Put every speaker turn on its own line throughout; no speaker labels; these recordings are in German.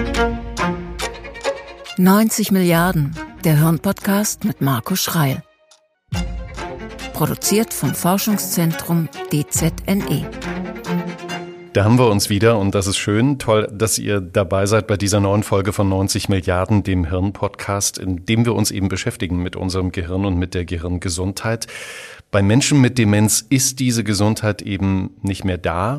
90 Milliarden, der Hirn-Podcast mit Marco Schreil. Produziert vom Forschungszentrum DZNE.
Da haben wir uns wieder und das ist schön. Toll, dass ihr dabei seid bei dieser neuen Folge von 90 Milliarden, dem Hirn-Podcast, in dem wir uns eben beschäftigen mit unserem Gehirn und mit der Gehirngesundheit. Bei Menschen mit Demenz ist diese Gesundheit eben nicht mehr da.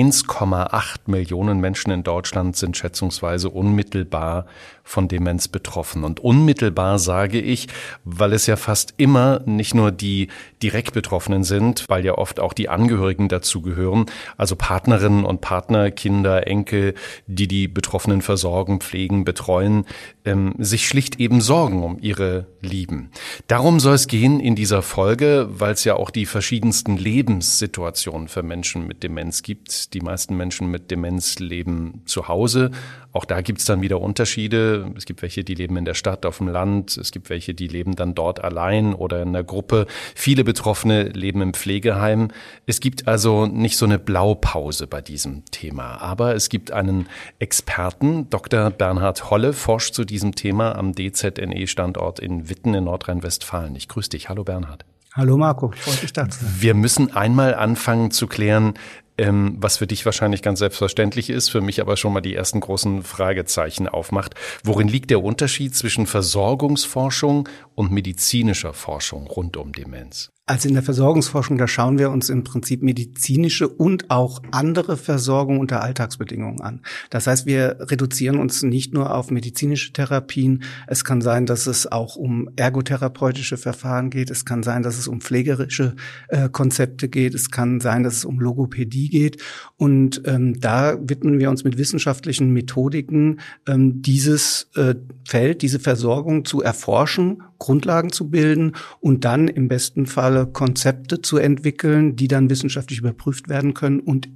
1,8 Millionen Menschen in Deutschland sind schätzungsweise unmittelbar von Demenz betroffen. Und unmittelbar sage ich, weil es ja fast immer nicht nur die direkt Betroffenen sind, weil ja oft auch die Angehörigen dazugehören, also Partnerinnen und Partner, Kinder, Enkel, die die Betroffenen versorgen, pflegen, betreuen, sich schlicht eben sorgen um ihre Lieben. Darum soll es gehen in dieser Folge, weil es ja auch die verschiedensten Lebenssituationen für Menschen mit Demenz gibt. Die meisten Menschen mit Demenz leben zu Hause. Auch da gibt es dann wieder Unterschiede. Es gibt welche, die leben in der Stadt, auf dem Land. Es gibt welche, die leben dann dort allein oder in einer Gruppe. Viele Betroffene leben im Pflegeheim. Es gibt also nicht so eine Blaupause bei diesem Thema. Aber es gibt einen Experten, Dr. Bernhard Holle, forscht zu diesem Thema am DZNE-Standort in Witten in Nordrhein-Westfalen. Ich grüße dich. Hallo Bernhard.
Hallo Marco, freut mich da zu sein.
Wir müssen einmal anfangen zu klären, was für dich wahrscheinlich ganz selbstverständlich ist, für mich aber schon mal die ersten großen Fragezeichen aufmacht. Worin liegt der Unterschied zwischen Versorgungsforschung und medizinischer Forschung rund um Demenz?
Also in der Versorgungsforschung, da schauen wir uns im Prinzip medizinische und auch andere Versorgung unter Alltagsbedingungen an. Das heißt, wir reduzieren uns nicht nur auf medizinische Therapien. Es kann sein, dass es auch um ergotherapeutische Verfahren geht. Es kann sein, dass es um pflegerische Konzepte geht. Es kann sein, dass es um Logopädie geht. Und da widmen wir uns mit wissenschaftlichen Methodiken, dieses Feld, diese Versorgung zu erforschen, Grundlagen zu bilden und dann im besten Fall Konzepte zu entwickeln, die dann wissenschaftlich überprüft werden können und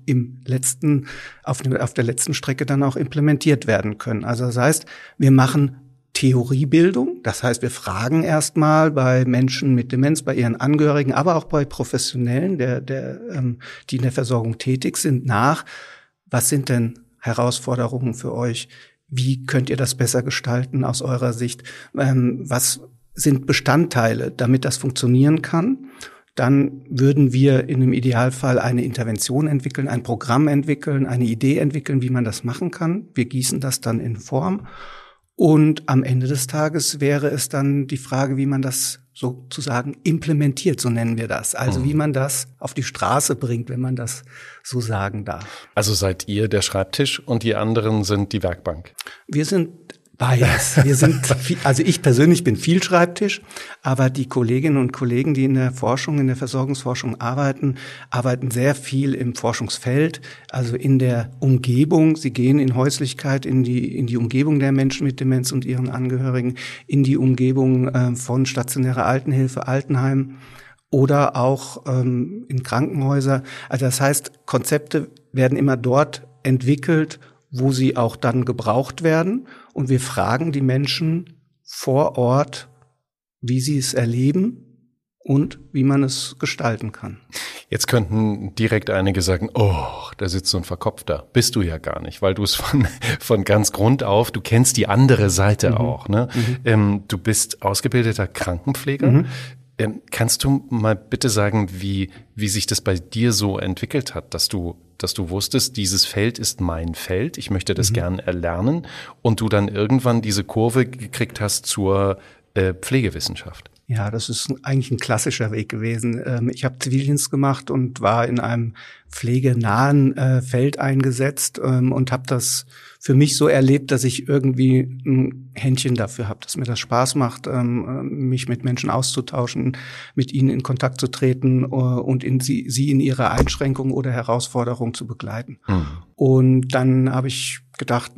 auf der letzten Strecke dann auch implementiert werden können. Also das heißt, wir machen Theoriebildung, das heißt, wir fragen erstmal bei Menschen mit Demenz, bei ihren Angehörigen, aber auch bei Professionellen, die in der Versorgung tätig sind, nach, was sind denn Herausforderungen für euch? Wie könnt ihr das besser gestalten aus eurer Sicht? Was sind Bestandteile, damit das funktionieren kann? Dann würden wir in einem Idealfall eine Intervention entwickeln, ein Programm entwickeln, eine Idee entwickeln, wie man das machen kann. Wir gießen das dann in Form. Und am Ende des Tages wäre es dann die Frage, wie man das sozusagen implementiert, so nennen wir das. Also wie man das auf die Straße bringt, wenn man das so sagen darf.
Also seid ihr der Schreibtisch und die anderen sind die Werkbank?
Wir sind beides. Also ich persönlich bin viel Schreibtisch, aber die Kolleginnen und Kollegen, die in der Versorgungsforschung arbeiten sehr viel im Forschungsfeld, also in der Umgebung. Sie gehen in Häuslichkeit, in die Umgebung der Menschen mit Demenz und ihren Angehörigen, in die Umgebung von stationärer Altenhilfe, Altenheim oder auch in Krankenhäuser. Also das heißt, Konzepte werden immer dort entwickelt, wo sie auch dann gebraucht werden. Und wir fragen die Menschen vor Ort, wie sie es erleben und wie man es gestalten kann.
Jetzt könnten direkt einige sagen, oh, da sitzt so ein Verkopfter. Bist du ja gar nicht, weil du es von ganz Grund auf, du kennst die andere Seite auch. Ne? Du bist ausgebildeter Krankenpfleger. Kannst du mal bitte sagen, wie sich das bei dir so entwickelt hat, dass du wusstest, dieses Feld ist mein Feld, ich möchte das gern erlernen und du dann irgendwann diese Kurve gekriegt hast zur Pflegewissenschaft?
Ja, das ist eigentlich ein klassischer Weg gewesen. Ich habe Zivildienst gemacht und war in einem pflegenahen Feld eingesetzt und habe das für mich so erlebt, dass ich irgendwie ein Händchen dafür habe, dass mir das Spaß macht, mich mit Menschen auszutauschen, mit ihnen in Kontakt zu treten und sie in ihrer Einschränkung oder Herausforderung zu begleiten. Und dann habe ich gedacht,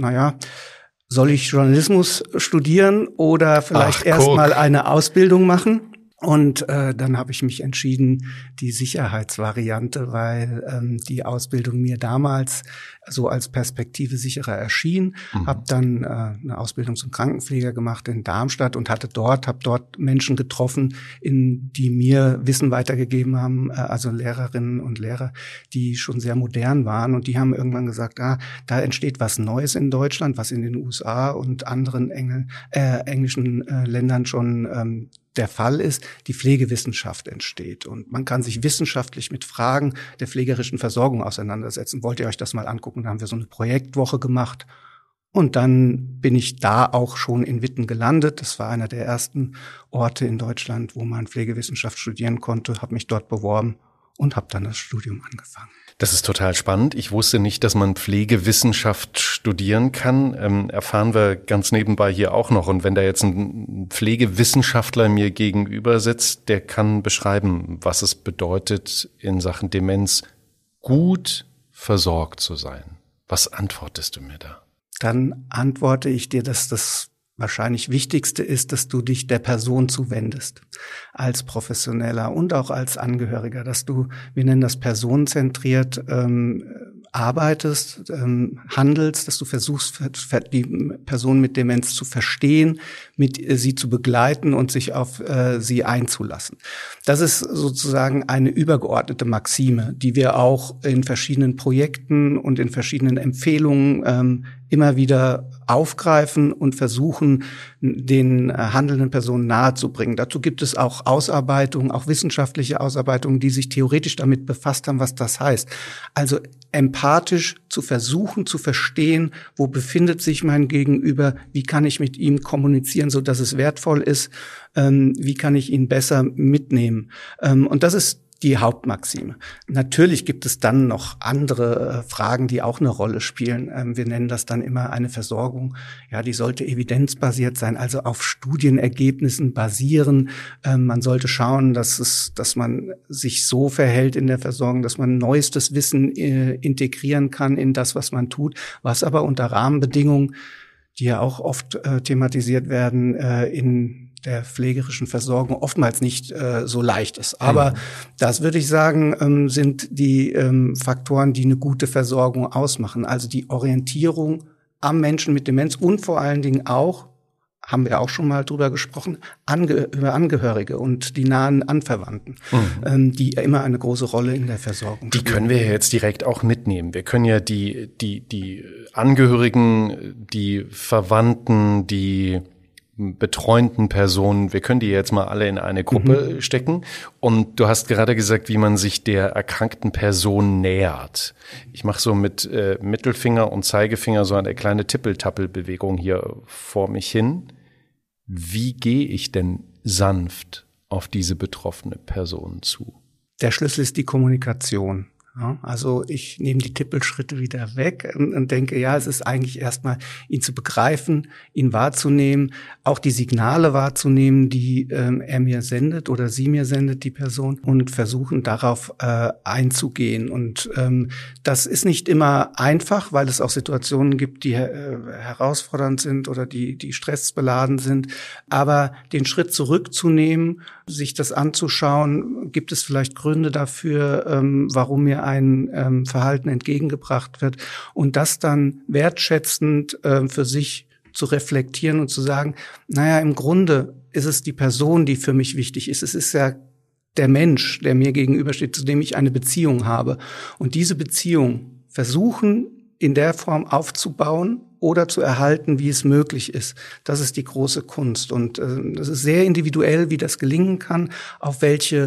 soll ich Journalismus studieren oder vielleicht erstmal eine Ausbildung machen? Und dann habe ich mich entschieden, die Sicherheitsvariante, weil die Ausbildung mir damals so als Perspektive sicherer erschien. Habe dann eine Ausbildung zum Krankenpfleger gemacht in Darmstadt und habe dort Menschen getroffen, die mir Wissen weitergegeben haben, also Lehrerinnen und Lehrer, die schon sehr modern waren, und die haben irgendwann gesagt, da entsteht was Neues in Deutschland, was in den USA und anderen englischen Ländern schon der Fall ist. Die Pflegewissenschaft entsteht und man kann sich wissenschaftlich mit Fragen der pflegerischen Versorgung auseinandersetzen. Wollt ihr euch das mal angucken? Da haben wir so eine Projektwoche gemacht. Und dann bin ich da auch schon in Witten gelandet. Das war einer der ersten Orte in Deutschland, wo man Pflegewissenschaft studieren konnte. Habe mich dort beworben und habe dann das Studium angefangen.
Das ist total spannend. Ich wusste nicht, dass man Pflegewissenschaft studieren kann. Erfahren wir ganz nebenbei hier auch noch. Und wenn da jetzt ein Pflegewissenschaftler mir gegenüber sitzt, der kann beschreiben, was es bedeutet, in Sachen Demenz gut versorgt zu sein. Was antwortest du mir da?
Dann antworte ich dir, dass das wahrscheinlich Wichtigste ist, dass du dich der Person zuwendest, als Professioneller und auch als Angehöriger, dass du, wir nennen das personenzentriert, arbeitest, handelst, dass du versuchst, die Person mit Demenz zu verstehen, sie zu begleiten und sich auf sie einzulassen. Das ist sozusagen eine übergeordnete Maxime, die wir auch in verschiedenen Projekten und in verschiedenen Empfehlungen immer wieder aufgreifen und versuchen, den handelnden Personen nahezubringen. Dazu gibt es auch Ausarbeitungen, auch wissenschaftliche Ausarbeitungen, die sich theoretisch damit befasst haben, was das heißt. Also empathisch zu versuchen, zu verstehen, wo befindet sich mein Gegenüber, wie kann ich mit ihm kommunizieren, so dass es wertvoll ist, wie kann ich ihn besser mitnehmen. Und das ist die Hauptmaxime. Natürlich gibt es dann noch andere Fragen, die auch eine Rolle spielen. Wir nennen das dann immer eine Versorgung. Ja, die sollte evidenzbasiert sein, also auf Studienergebnissen basieren. Man sollte schauen, dass man sich so verhält in der Versorgung, dass man neuestes Wissen integrieren kann in das, was man tut, was aber unter Rahmenbedingungen, die ja auch oft thematisiert werden, in der pflegerischen Versorgung oftmals nicht so leicht ist. Aber das, würde ich sagen, sind die Faktoren, die eine gute Versorgung ausmachen. Also die Orientierung am Menschen mit Demenz und vor allen Dingen auch, haben wir auch schon mal drüber gesprochen, über Angehörige und die nahen Anverwandten, die immer eine große Rolle in der Versorgung spielen.
Die können wir jetzt direkt auch mitnehmen. Wir können ja die Angehörigen, die Verwandten, die betreuenden Personen, wir können die jetzt mal alle in eine Gruppe stecken. Und du hast gerade gesagt, wie man sich der erkrankten Person nähert. Ich mache so mit Mittelfinger und Zeigefinger so eine kleine Tippeltappelbewegung hier vor mich hin. Wie gehe ich denn sanft auf diese betroffene Person zu?
Der Schlüssel ist die Kommunikation. Ja, also ich nehme die Tippelschritte wieder weg und denke, ja, es ist eigentlich erstmal, ihn zu begreifen, ihn wahrzunehmen, auch die Signale wahrzunehmen, die er mir sendet oder sie mir sendet, die Person, und versuchen darauf einzugehen. Und das ist nicht immer einfach, weil es auch Situationen gibt, die herausfordernd sind oder die stressbeladen sind. Aber den Schritt zurückzunehmen, sich das anzuschauen, gibt es vielleicht Gründe dafür, warum mir ein Verhalten entgegengebracht wird, und das dann wertschätzend für sich zu reflektieren und zu sagen, naja, im Grunde ist es die Person, die für mich wichtig ist. Es ist ja der Mensch, der mir gegenübersteht, zu dem ich eine Beziehung habe. Und diese Beziehung versuchen in der Form aufzubauen oder zu erhalten, wie es möglich ist. Das ist die große Kunst. Und das ist sehr individuell, wie das gelingen kann, auf welche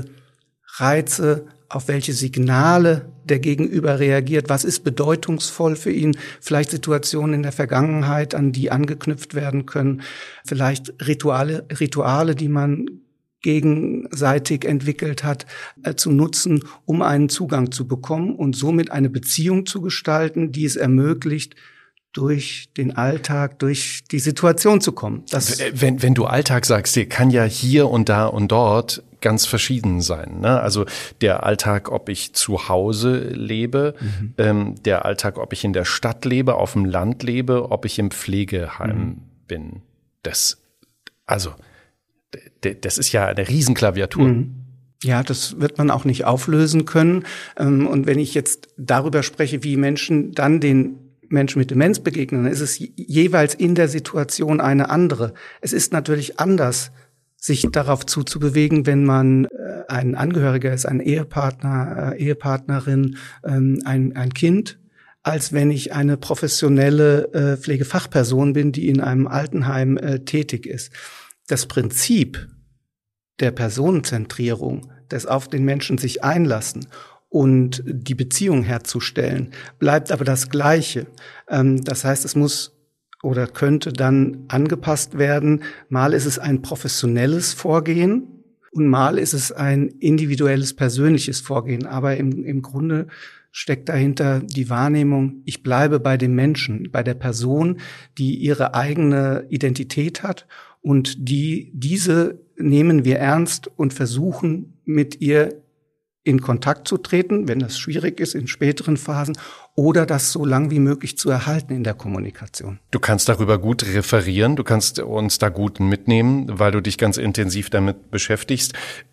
Reize, auf welche Signale der Gegenüber reagiert, was ist bedeutungsvoll für ihn, vielleicht Situationen in der Vergangenheit, an die angeknüpft werden können, vielleicht Rituale, die man gegenseitig entwickelt hat, zu nutzen, um einen Zugang zu bekommen und somit eine Beziehung zu gestalten, die es ermöglicht, durch den Alltag, durch die Situation zu kommen.
Wenn du Alltag sagst, der kann ja hier und da und dort ganz verschieden sein, ne? Also der Alltag, ob ich zu Hause lebe, der Alltag, ob ich in der Stadt lebe, auf dem Land lebe, ob ich im Pflegeheim bin. Das ist ja eine Riesenklaviatur.
Ja, das wird man auch nicht auflösen können. Und wenn ich jetzt darüber spreche, wie Menschen dann den Menschen mit Demenz begegnen, dann ist es jeweils in der Situation eine andere. Es ist natürlich anders, sich darauf zuzubewegen, wenn man ein Angehöriger ist, ein Ehepartner, Ehepartnerin, ein Kind, als wenn ich eine professionelle Pflegefachperson bin, die in einem Altenheim tätig ist. Das Prinzip der Personenzentrierung, des auf den Menschen sich einlassen und die Beziehung herzustellen, bleibt aber das Gleiche. Das heißt, es muss oder könnte dann angepasst werden. Mal ist es ein professionelles Vorgehen und mal ist es ein individuelles, persönliches Vorgehen. Aber im Grunde steckt dahinter die Wahrnehmung, ich bleibe bei dem Menschen, bei der Person, die ihre eigene Identität hat und diese nehmen wir ernst und versuchen mit ihr in Kontakt zu treten, wenn das schwierig ist in späteren Phasen, oder das so lang wie möglich zu erhalten in der Kommunikation.
Du kannst darüber gut referieren, du kannst uns da gut mitnehmen, weil du dich ganz intensiv damit beschäftigst.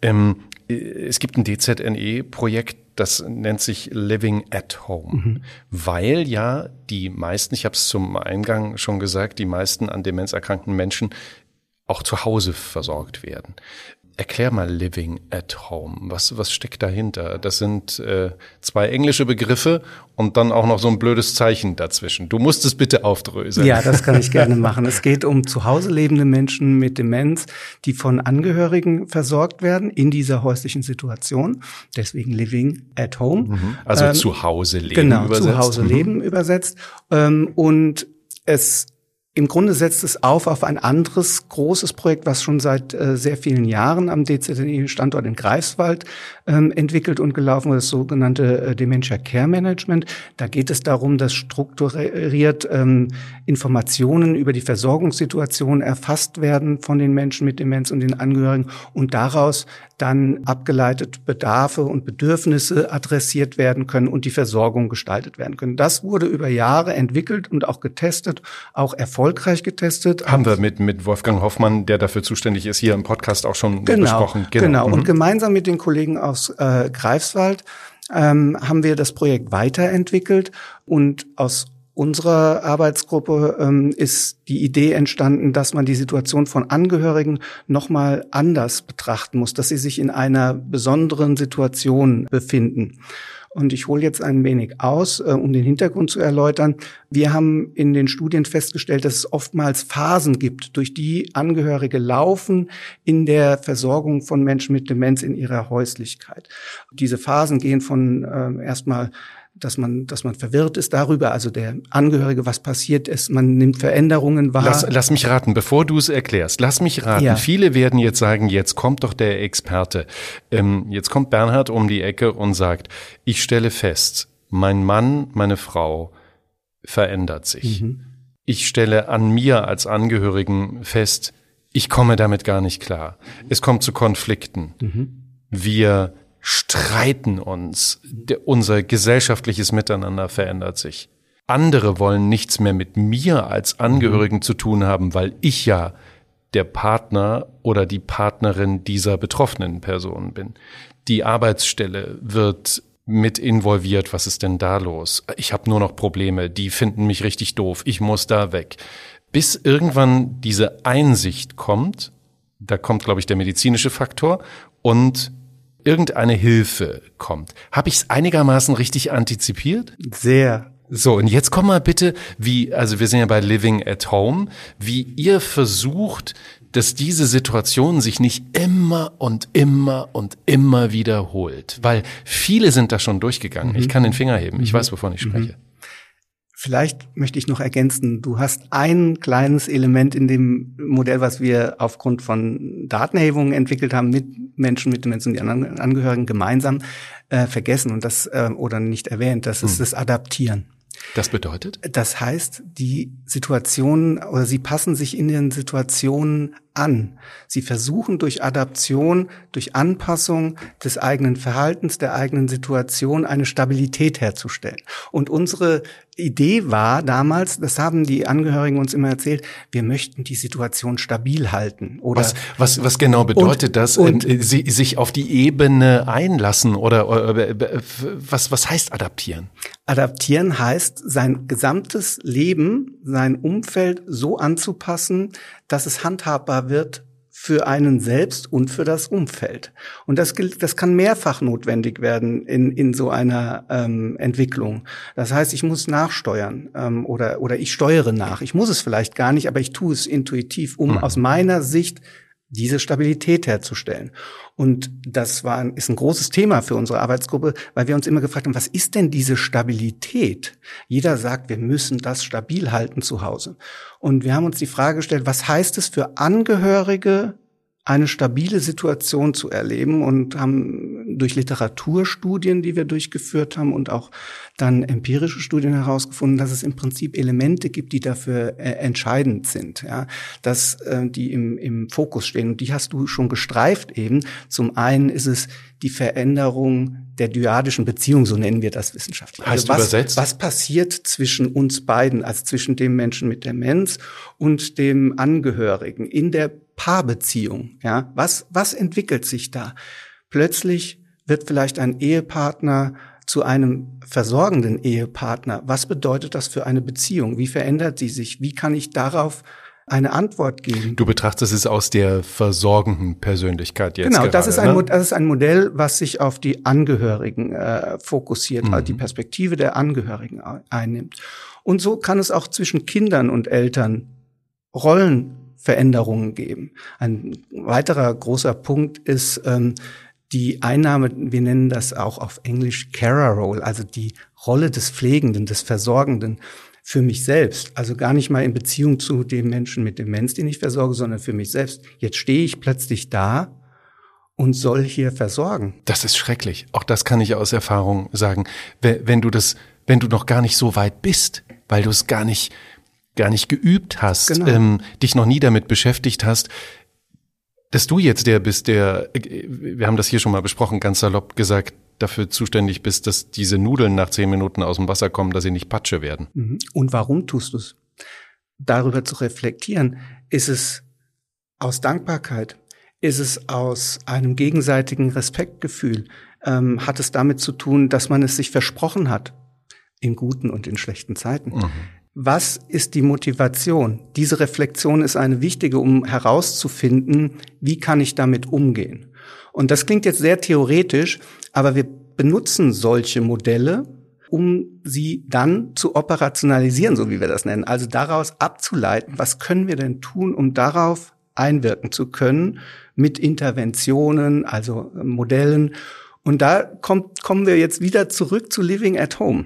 Es gibt ein DZNE-Projekt, das nennt sich Living at Home, weil ja die meisten, ich habe es zum Eingang schon gesagt, die meisten an Demenz erkrankten Menschen auch zu Hause versorgt werden. Erklär mal Living at Home. Was steckt dahinter? Das sind 2 englische Begriffe und dann auch noch so ein blödes Zeichen dazwischen. Du musst es bitte aufdröseln.
Ja, das kann ich gerne machen. Es geht um zu Hause lebende Menschen mit Demenz, die von Angehörigen versorgt werden in dieser häuslichen Situation. Deswegen Living at Home.
Also zu Hause leben
genau,
übersetzt.
Genau, zu Hause leben übersetzt. Und im Grunde setzt es auf ein anderes großes Projekt, was schon seit sehr vielen Jahren am DZNE-Standort in Greifswald entwickelt und gelaufen wird, das sogenannte Dementia Care Management. Da geht es darum, dass strukturiert Informationen über die Versorgungssituation erfasst werden von den Menschen mit Demenz und den Angehörigen und daraus dann abgeleitet Bedarfe und Bedürfnisse adressiert werden können und die Versorgung gestaltet werden können. Das wurde über Jahre entwickelt und auch getestet, auch erfolgreich getestet.
Haben wir mit Wolfgang Hoffmann, der dafür zuständig ist, hier im Podcast auch schon besprochen.
Genau. Und gemeinsam mit den Kollegen aus Greifswald haben wir das Projekt weiterentwickelt und aus unserer Arbeitsgruppe ist die Idee entstanden, dass man die Situation von Angehörigen nochmal anders betrachten muss, dass sie sich in einer besonderen Situation befinden. Und ich hole jetzt ein wenig aus, um den Hintergrund zu erläutern. Wir haben in den Studien festgestellt, dass es oftmals Phasen gibt, durch die Angehörige laufen in der Versorgung von Menschen mit Demenz in ihrer Häuslichkeit. Diese Phasen gehen von erstmal, dass man verwirrt ist darüber, also der Angehörige, was passiert ist, man nimmt Veränderungen wahr.
Lass mich raten, bevor du es erklärst, lass mich raten. Ja. Viele werden jetzt sagen, jetzt kommt doch der Experte. Jetzt kommt Bernhard um die Ecke und sagt, ich stelle fest, mein Mann, meine Frau verändert sich. Ich stelle an mir als Angehörigen fest, ich komme damit gar nicht klar. Es kommt zu Konflikten. Wir streiten uns, unser gesellschaftliches Miteinander verändert sich. Andere wollen nichts mehr mit mir als Angehörigen zu tun haben, weil ich ja der Partner oder die Partnerin dieser betroffenen Person bin. Die Arbeitsstelle wird mit involviert, was ist denn da los? Ich habe nur noch Probleme, die finden mich richtig doof, ich muss da weg. Bis irgendwann diese Einsicht kommt, da kommt, glaube ich, der medizinische Faktor und irgendeine Hilfe kommt. Habe ich es einigermaßen richtig antizipiert?
Sehr.
So, und jetzt komm mal bitte, also wir sind ja bei Living at Home, wie ihr versucht, dass diese Situation sich nicht immer und immer und immer wiederholt. Weil viele sind da schon durchgegangen. Ich kann den Finger heben. Ich weiß, wovon ich spreche.
Vielleicht möchte ich noch ergänzen, du hast ein kleines Element in dem Modell, was wir aufgrund von Datenerhebungen entwickelt haben mit Menschen mit Demenz und die anderen Angehörigen gemeinsam vergessen und das oder nicht erwähnt, das ist das Adaptieren.
Das bedeutet?
Das heißt, die Situationen oder sie passen sich in den Situationen an. Sie versuchen durch Adaption, durch Anpassung des eigenen Verhaltens, der eigenen Situation eine Stabilität herzustellen. Und unsere Idee war damals, das haben die Angehörigen uns immer erzählt, wir möchten die Situation stabil halten. Oder
was genau bedeutet das? Sich auf die Ebene einlassen oder was heißt adaptieren?
Adaptieren heißt, sein gesamtes Leben, sein Umfeld so anzupassen, dass es handhabbar wird für einen selbst und für das Umfeld. Und das kann mehrfach notwendig werden in so einer Entwicklung. Das heißt, ich muss nachsteuern oder ich steuere nach. Ich muss es vielleicht gar nicht, aber ich tue es intuitiv, um aus meiner Sicht diese Stabilität herzustellen. Und das ist ein großes Thema für unsere Arbeitsgruppe, weil wir uns immer gefragt haben, was ist denn diese Stabilität? Jeder sagt, wir müssen das stabil halten zu Hause. Und wir haben uns die Frage gestellt, was heißt es für Angehörige, eine stabile Situation zu erleben, und haben durch Literaturstudien, die wir durchgeführt haben, und auch dann empirische Studien herausgefunden, dass es im Prinzip Elemente gibt, die dafür entscheidend sind, ja, dass die im Fokus stehen. Und die hast du schon gestreift eben. Zum einen ist es die Veränderung der dyadischen Beziehung, so nennen wir das wissenschaftlich.
Heißt übersetzt?
Was passiert zwischen uns beiden, also zwischen dem Menschen mit Demenz und dem Angehörigen in der Paarbeziehung? Ja, was entwickelt sich da? Plötzlich wird vielleicht ein Ehepartner zu einem versorgenden Ehepartner. Was bedeutet das für eine Beziehung? Wie verändert sie sich? Wie kann ich darauf eine Antwort geben?
Du betrachtest es aus der versorgenden Persönlichkeit jetzt. Genau,
das ist ein Modell, was sich auf die Angehörigen fokussiert, also die Perspektive der Angehörigen einnimmt. Und so kann es auch zwischen Kindern und Eltern Rollenveränderungen geben. Ein weiterer großer Punkt ist die Einnahme, wir nennen das auch auf Englisch Carer Role, also die Rolle des Pflegenden, des Versorgenden für mich selbst. Also gar nicht mal in Beziehung zu dem Menschen mit Demenz, den ich versorge, sondern für mich selbst. Jetzt stehe ich plötzlich da und soll hier versorgen.
Das ist schrecklich. Auch das kann ich aus Erfahrung sagen. Wenn du noch gar nicht so weit bist, weil du es gar nicht geübt hast, genau, dich noch nie damit beschäftigt hast, dass du jetzt der bist, wir haben das hier schon mal besprochen, ganz salopp gesagt, dafür zuständig bist, dass diese Nudeln nach 10 Minuten aus dem Wasser kommen, dass sie nicht Patsche werden.
Und warum tust du es? Darüber zu reflektieren, ist es aus Dankbarkeit? Ist es aus einem gegenseitigen Respektgefühl? Hat es damit zu tun, dass man es sich versprochen hat, in guten und in schlechten Zeiten? Was ist die Motivation? Diese Reflexion ist eine wichtige, um herauszufinden, wie kann ich damit umgehen? Und das klingt jetzt sehr theoretisch, aber wir benutzen solche Modelle, um sie dann zu operationalisieren, so wie wir das nennen. Also daraus abzuleiten, was können wir denn tun, um darauf einwirken zu können mit Interventionen, also Modellen. Und da kommen wir jetzt wieder zurück zu Living at Home.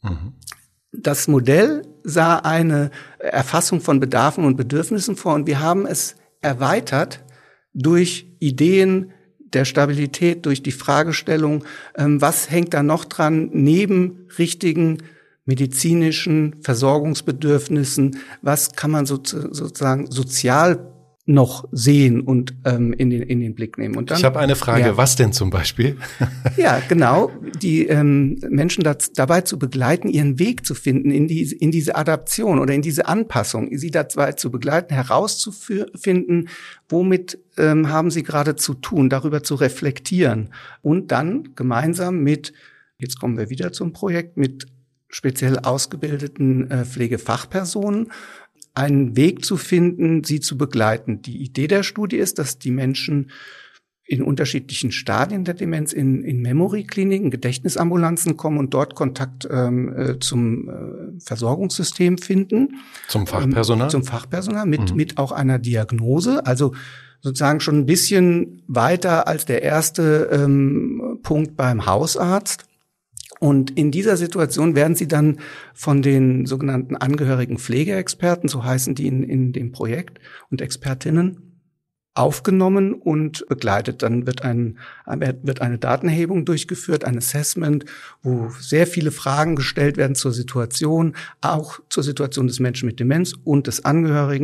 Das Modell sah eine Erfassung von Bedarfen und Bedürfnissen vor, und wir haben es erweitert durch Ideen der Stabilität, durch die Fragestellung, was hängt da noch dran, neben richtigen medizinischen Versorgungsbedürfnissen, was kann man sozusagen sozial noch sehen und in den Blick nehmen. Und dann,
ich habe eine Frage, was denn zum Beispiel?
Ja, genau, die Menschen dabei zu begleiten, ihren Weg zu finden in diese Adaption oder in diese Anpassung, sie dabei zu begleiten, herauszufinden, womit haben sie gerade zu tun, darüber zu reflektieren und dann gemeinsam jetzt kommen wir wieder zum Projekt, mit speziell ausgebildeten Pflegefachpersonen einen Weg zu finden, sie zu begleiten. Die Idee der Studie ist, dass die Menschen in unterschiedlichen Stadien der Demenz in Memory-Kliniken, Gedächtnisambulanzen kommen und dort Kontakt zum Versorgungssystem finden.
Zum Fachpersonal?
Zum Fachpersonal mit auch einer Diagnose, also sozusagen schon ein bisschen weiter als der erste Punkt beim Hausarzt. Und in dieser Situation werden sie dann von den sogenannten angehörigen Pflegeexperten, so heißen die in dem Projekt, und Expertinnen, aufgenommen und begleitet. Dann wird eine Datenerhebung durchgeführt, ein Assessment, wo sehr viele Fragen gestellt werden zur Situation, auch zur Situation des Menschen mit Demenz und des Angehörigen.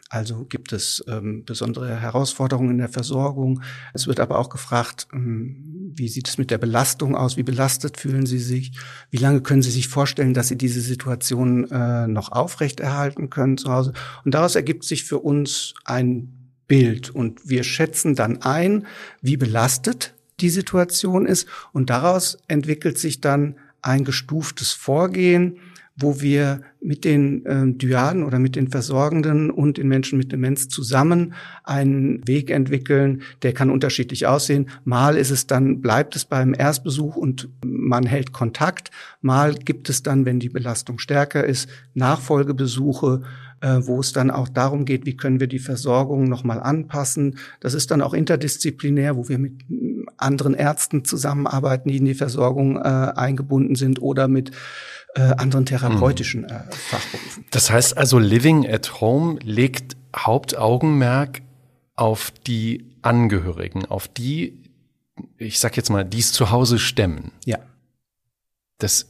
Also gibt es besondere Herausforderungen in der Versorgung. Es wird aber auch gefragt, wie sieht es mit der Belastung aus? Wie belastet fühlen Sie sich? Wie lange können Sie sich vorstellen, dass Sie diese Situation noch aufrechterhalten können zu Hause? Und daraus ergibt sich für uns ein Bild. Und wir schätzen dann ein, wie belastet die Situation ist. Und daraus entwickelt sich dann ein gestuftes Vorgehen, wo wir mit den Dyaden oder mit den Versorgenden und den Menschen mit Demenz zusammen einen Weg entwickeln, der kann unterschiedlich aussehen. Mal ist es dann, bleibt es beim Erstbesuch und man hält Kontakt. Mal gibt es dann, wenn die Belastung stärker ist, Nachfolgebesuche, wo es dann auch darum geht, wie können wir die Versorgung nochmal anpassen. Das ist dann auch interdisziplinär, wo wir mit anderen Ärzten zusammenarbeiten, die in die Versorgung eingebunden sind oder mit anderen therapeutischen Fachberufen.
Das heißt also, Living at Home legt Hauptaugenmerk auf die Angehörigen, auf die, ich sag jetzt mal, die es zu Hause stemmen.
Ja.
Das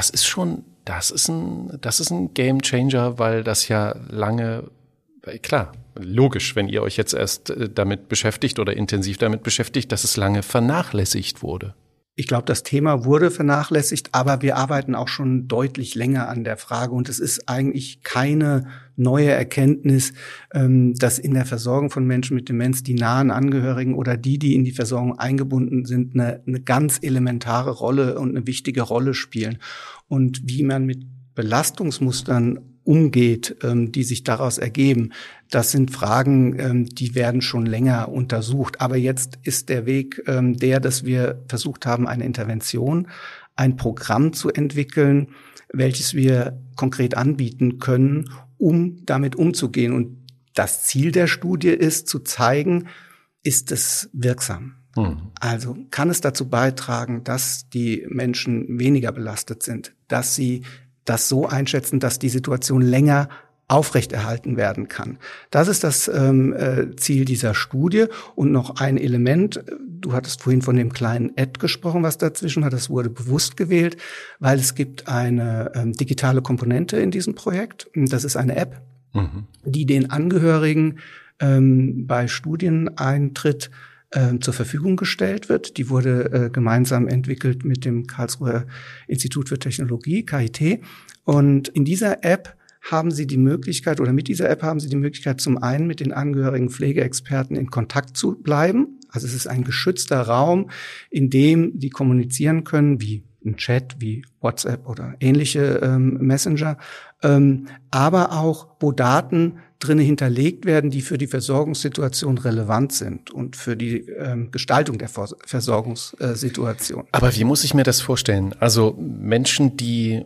ist ein Game Changer, weil das ja lange, klar, logisch, wenn ihr euch jetzt erst damit beschäftigt oder intensiv damit beschäftigt, dass es lange vernachlässigt wurde.
Ich glaube, das Thema wurde vernachlässigt, aber wir arbeiten auch schon deutlich länger an der Frage. Und es ist eigentlich keine neue Erkenntnis, dass in der Versorgung von Menschen mit Demenz die nahen Angehörigen oder die in die Versorgung eingebunden sind, eine ganz elementare Rolle und eine wichtige Rolle spielen. Und wie man mit Belastungsmustern umgeht, die sich daraus ergeben, das sind Fragen, die werden schon länger untersucht. Aber jetzt ist der Weg dass wir versucht haben, eine Intervention, ein Programm zu entwickeln, welches wir konkret anbieten können, um damit umzugehen. Und das Ziel der Studie ist, zu zeigen, ist es wirksam? Also kann es dazu beitragen, dass die Menschen weniger belastet sind, dass sie das so einschätzen, dass die Situation länger aufrechterhalten werden kann. Das ist das Ziel dieser Studie. Und noch ein Element, du hattest vorhin von dem kleinen Ad gesprochen, was dazwischen war, das wurde bewusst gewählt, weil es gibt eine digitale Komponente in diesem Projekt. Das ist eine App, die den Angehörigen bei Studieneintritt zur Verfügung gestellt wird. Die wurde gemeinsam entwickelt mit dem Karlsruher Institut für Technologie, KIT. Und in dieser App haben Sie die Möglichkeit, oder mit dieser App haben Sie die Möglichkeit, zum einen mit den angehörigen Pflegeexperten in Kontakt zu bleiben. Also es ist ein geschützter Raum, in dem die kommunizieren können, wie ein Chat, wie WhatsApp oder ähnliche Messenger, aber auch, wo Daten drinne hinterlegt werden, die für die Versorgungssituation relevant sind und für die Gestaltung der Versorgungssituation.
Aber wie muss ich mir das vorstellen? Also Menschen, die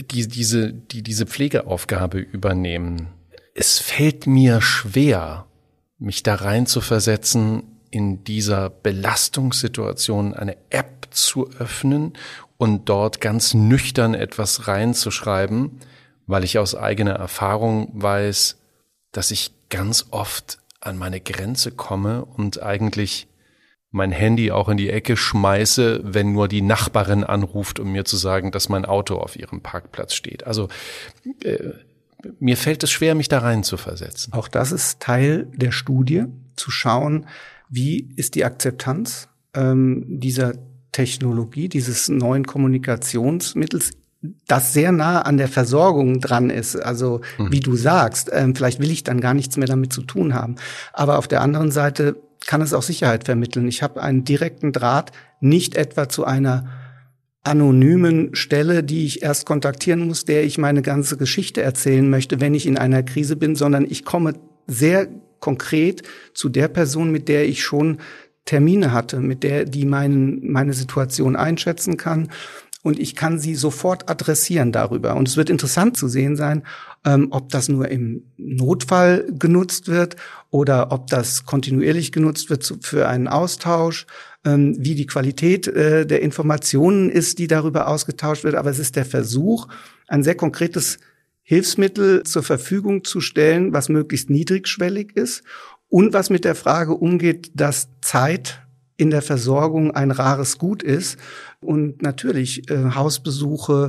diese Pflegeaufgabe übernehmen. Es fällt mir schwer, mich da rein zu versetzen, in dieser Belastungssituation eine App zu öffnen und dort ganz nüchtern etwas reinzuschreiben, weil ich aus eigener Erfahrung weiß, dass ich ganz oft an meine Grenze komme und eigentlich mein Handy auch in die Ecke schmeiße, wenn nur die Nachbarin anruft, um mir zu sagen, dass mein Auto auf ihrem Parkplatz steht. Also mir fällt es schwer, mich da rein zu versetzen.
Auch das ist Teil der Studie, zu schauen, wie ist die Akzeptanz dieser Technologie, dieses neuen Kommunikationsmittels, das sehr nah an der Versorgung dran ist. Also wie du sagst, vielleicht will ich dann gar nichts mehr damit zu tun haben. Aber auf der anderen Seite kann es auch Sicherheit vermitteln. Ich habe einen direkten Draht, nicht etwa zu einer anonymen Stelle, die ich erst kontaktieren muss, der ich meine ganze Geschichte erzählen möchte, wenn ich in einer Krise bin, sondern ich komme sehr konkret zu der Person, mit der ich schon Termine hatte, mit der die meine Situation einschätzen kann. Und ich kann sie sofort adressieren darüber. Und es wird interessant zu sehen sein, ob das nur im Notfall genutzt wird oder ob das kontinuierlich genutzt wird für einen Austausch, wie die Qualität der Informationen ist, die darüber ausgetauscht wird. Aber es ist der Versuch, ein sehr konkretes Hilfsmittel zur Verfügung zu stellen, was möglichst niedrigschwellig ist und was mit der Frage umgeht, dass Zeit in der Versorgung ein rares Gut ist und natürlich Hausbesuche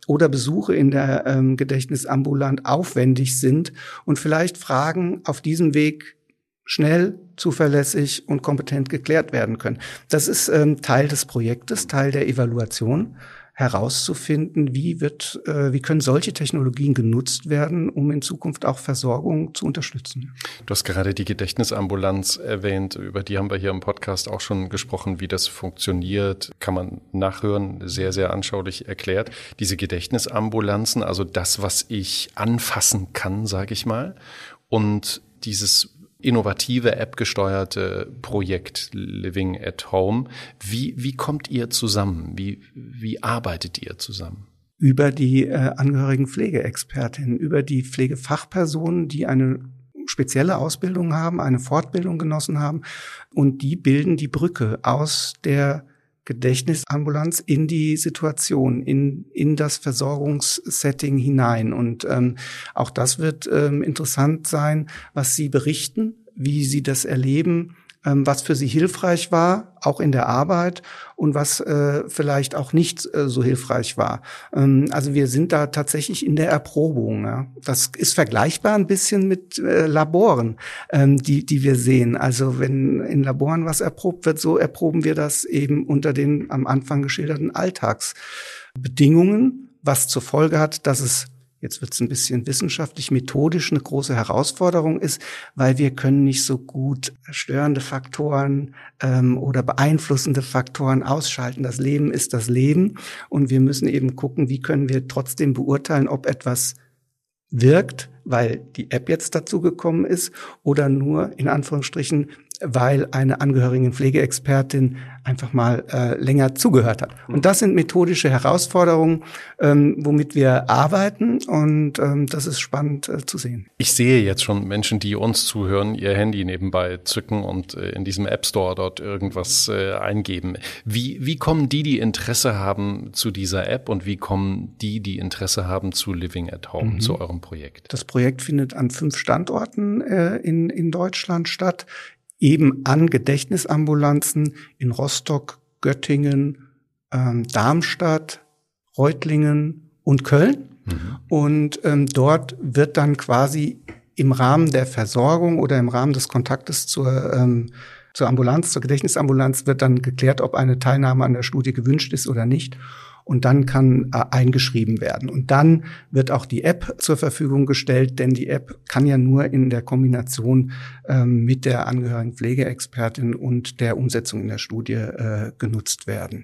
oder Besuche in der Gedächtnisambulant aufwendig sind und vielleicht Fragen auf diesem Weg schnell, zuverlässig und kompetent geklärt werden können. Das ist Teil des Projektes, Teil der Evaluation, herauszufinden, wie können solche Technologien genutzt werden, um in Zukunft auch Versorgung zu unterstützen.
Du hast gerade die Gedächtnisambulanz erwähnt, über die haben wir hier im Podcast auch schon gesprochen, wie das funktioniert, kann man nachhören, sehr, sehr anschaulich erklärt. Diese Gedächtnisambulanzen, also das, was ich anfassen kann, sage ich mal, und dieses innovative App-gesteuerte Projekt Living at Home. Wie kommt ihr zusammen? Wie arbeitet ihr zusammen?
Über die angehörigen Pflegeexpertinnen, über die Pflegefachpersonen, die eine spezielle Ausbildung haben, eine Fortbildung genossen haben, und die bilden die Brücke aus der Gedächtnisambulanz in die Situation, in das Versorgungssetting hinein. Und auch das wird interessant sein, was Sie berichten, wie Sie das erleben, was für Sie hilfreich war, auch in der Arbeit, und was vielleicht auch nicht so hilfreich war. Also wir sind da tatsächlich in der Erprobung. Ja. Das ist vergleichbar ein bisschen mit Laboren, die wir sehen. Also wenn in Laboren was erprobt wird, so erproben wir das eben unter den am Anfang geschilderten Alltagsbedingungen, was zur Folge hat, dass es, jetzt wird es ein bisschen wissenschaftlich, methodisch eine große Herausforderung ist, weil wir können nicht so gut störende Faktoren oder beeinflussende Faktoren ausschalten. Das Leben ist das Leben, und wir müssen eben gucken, wie können wir trotzdem beurteilen, ob etwas wirkt, weil die App jetzt dazu gekommen ist, oder nur in Anführungsstrichen, weil eine angehörige Pflegeexpertin einfach mal länger zugehört hat. Und das sind methodische Herausforderungen, womit wir arbeiten, und das ist spannend zu sehen.
Ich sehe jetzt schon Menschen, die uns zuhören, ihr Handy nebenbei zücken und in diesem App Store dort irgendwas eingeben. Wie kommen die Interesse haben zu dieser App, und wie kommen die Interesse haben zu Living at Home, zu eurem Projekt? Das
Projekt findet an 5 Standorten in Deutschland statt. Eben an Gedächtnisambulanzen in Rostock, Göttingen, Darmstadt, Reutlingen und Köln. Und dort wird dann quasi im Rahmen der Versorgung oder im Rahmen des Kontaktes zur Ambulanz, zur Gedächtnisambulanz, wird dann geklärt, ob eine Teilnahme an der Studie gewünscht ist oder nicht. Und dann kann eingeschrieben werden. Und dann wird auch die App zur Verfügung gestellt, denn die App kann ja nur in der Kombination mit der angehörigen Pflegeexpertin und der Umsetzung in der Studie genutzt werden.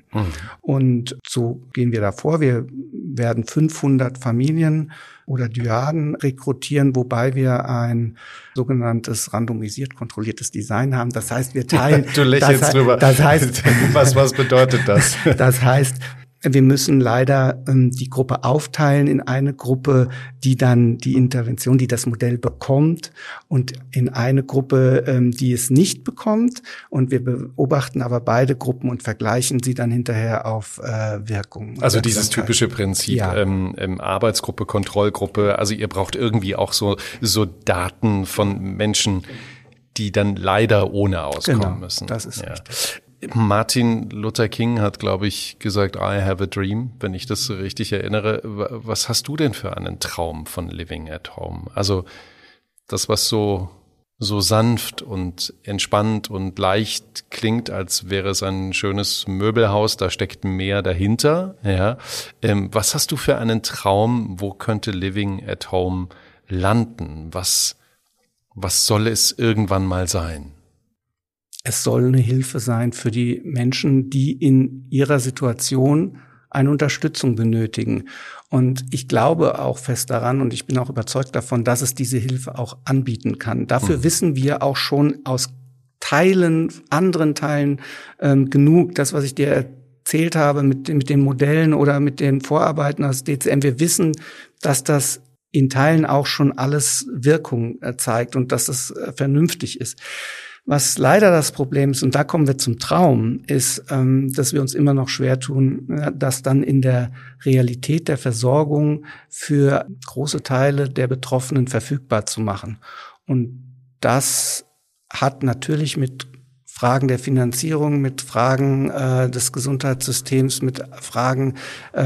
Und so gehen wir da vor. Wir werden 500 Familien oder Dyaden rekrutieren, wobei wir ein sogenanntes randomisiert kontrolliertes Design haben. Das heißt, wir teilen.
Du lächelst drüber.
Das heißt,
was bedeutet das?
Das heißt, wir müssen leider die Gruppe aufteilen in eine Gruppe, die dann die Intervention, die das Modell bekommt, und in eine Gruppe, die es nicht bekommt. Und wir beobachten aber beide Gruppen und vergleichen sie dann hinterher auf Wirkung.
Also dieses typische Prinzip, ja. Arbeitsgruppe, Kontrollgruppe. Also ihr braucht irgendwie auch so Daten von Menschen, die dann leider ohne auskommen müssen.
Das ist richtig.
Martin Luther King hat, glaube ich, gesagt, I have a dream, wenn ich das richtig erinnere. Was hast du denn für einen Traum von Living at Home? Also das, was so sanft und entspannt und leicht klingt, als wäre es ein schönes Möbelhaus, da steckt mehr dahinter. Ja. Was hast du für einen Traum? Wo könnte Living at Home landen? Was soll es irgendwann mal sein?
Es soll eine Hilfe sein für die Menschen, die in ihrer Situation eine Unterstützung benötigen. Und ich glaube auch fest daran, und ich bin auch überzeugt davon, dass es diese Hilfe auch anbieten kann. Dafür wissen wir auch schon aus anderen Teilen genug. Das, was ich dir erzählt habe mit den Modellen oder mit den Vorarbeiten aus DCM, wir wissen, dass das in Teilen auch schon alles Wirkung zeigt und dass es vernünftig ist. Was leider das Problem ist, und da kommen wir zum Traum, ist, dass wir uns immer noch schwer tun, das dann in der Realität der Versorgung für große Teile der Betroffenen verfügbar zu machen. Und das hat natürlich mit Fragen der Finanzierung, mit Fragen des Gesundheitssystems, mit Fragen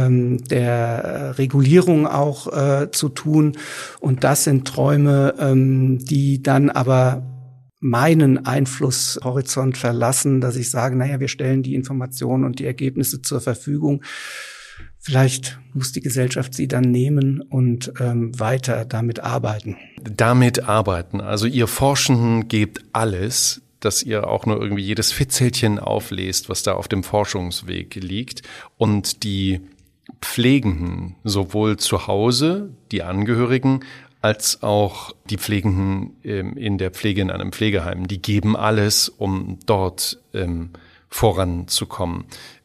der Regulierung auch zu tun. Und das sind Träume, die dann aber meinen Einflusshorizont verlassen, dass ich sage, naja, wir stellen die Informationen und die Ergebnisse zur Verfügung. Vielleicht muss die Gesellschaft sie dann nehmen und weiter damit arbeiten.
Damit arbeiten. Also ihr Forschenden gebt alles, dass ihr auch nur irgendwie jedes Fitzelchen auflest, was da auf dem Forschungsweg liegt. Und die Pflegenden, sowohl zu Hause, die Angehörigen, als auch die Pflegenden in der Pflege in einem Pflegeheim, die geben alles, um dort voranzukommen.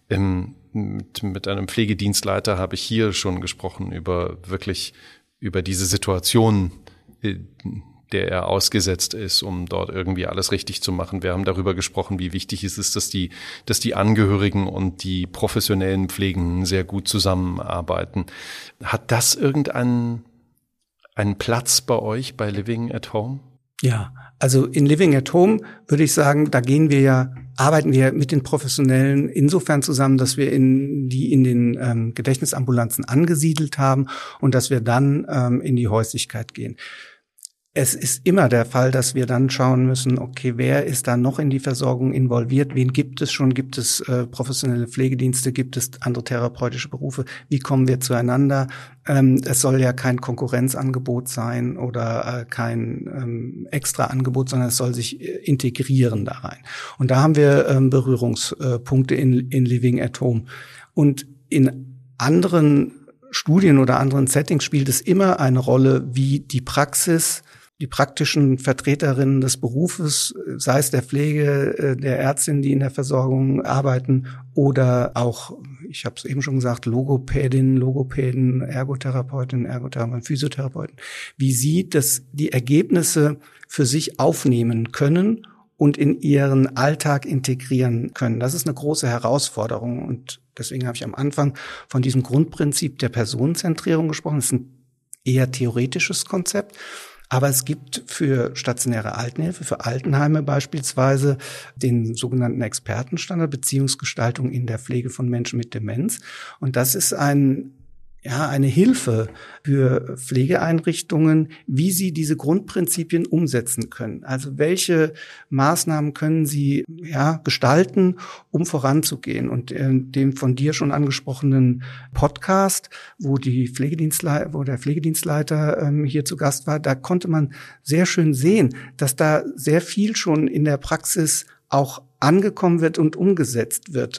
Mit einem Pflegedienstleiter habe ich hier schon gesprochen über diese Situation, der er ausgesetzt ist, um dort irgendwie alles richtig zu machen. Wir haben darüber gesprochen, wie wichtig es ist, dass die Angehörigen und die professionellen Pflegenden sehr gut zusammenarbeiten. Hat das irgendeinen Platz bei euch bei Living at Home?
Ja, also in Living at Home würde ich sagen, da arbeiten wir mit den Professionellen insofern zusammen, dass wir in den Gedächtnisambulanzen angesiedelt haben und dass wir dann in die Häuslichkeit gehen. Es ist immer der Fall, dass wir dann schauen müssen, okay, wer ist da noch in die Versorgung involviert? Wen gibt es schon? Gibt es professionelle Pflegedienste? Gibt es andere therapeutische Berufe? Wie kommen wir zueinander? Es soll ja kein Konkurrenzangebot sein oder kein Extraangebot, sondern es soll sich integrieren da rein. Und da haben wir Berührungspunkte in Living at Home. Und in anderen Studien oder anderen Settings spielt es immer eine Rolle, wie die praktischen Vertreterinnen des Berufes, sei es der Pflege, der Ärztin, die in der Versorgung arbeiten, oder auch, ich habe es eben schon gesagt, Logopäden, Ergotherapeutinnen, Physiotherapeuten, wie sie die Ergebnisse für sich aufnehmen können und in ihren Alltag integrieren können. Das ist eine große Herausforderung und deswegen habe ich am Anfang von diesem Grundprinzip der Personenzentrierung gesprochen. Das ist ein eher theoretisches Konzept. Aber es gibt für stationäre Altenhilfe, für Altenheime beispielsweise den sogenannten Expertenstandard Beziehungsgestaltung in der Pflege von Menschen mit Demenz. Und das ist eine Hilfe für Pflegeeinrichtungen, wie sie diese Grundprinzipien umsetzen können. Also welche Maßnahmen können sie gestalten, um voranzugehen. Und dem von dir schon angesprochenen Podcast, wo der Pflegedienstleiter hier zu Gast war, da konnte man sehr schön sehen, dass da sehr viel schon in der Praxis auch angekommen wird und umgesetzt wird,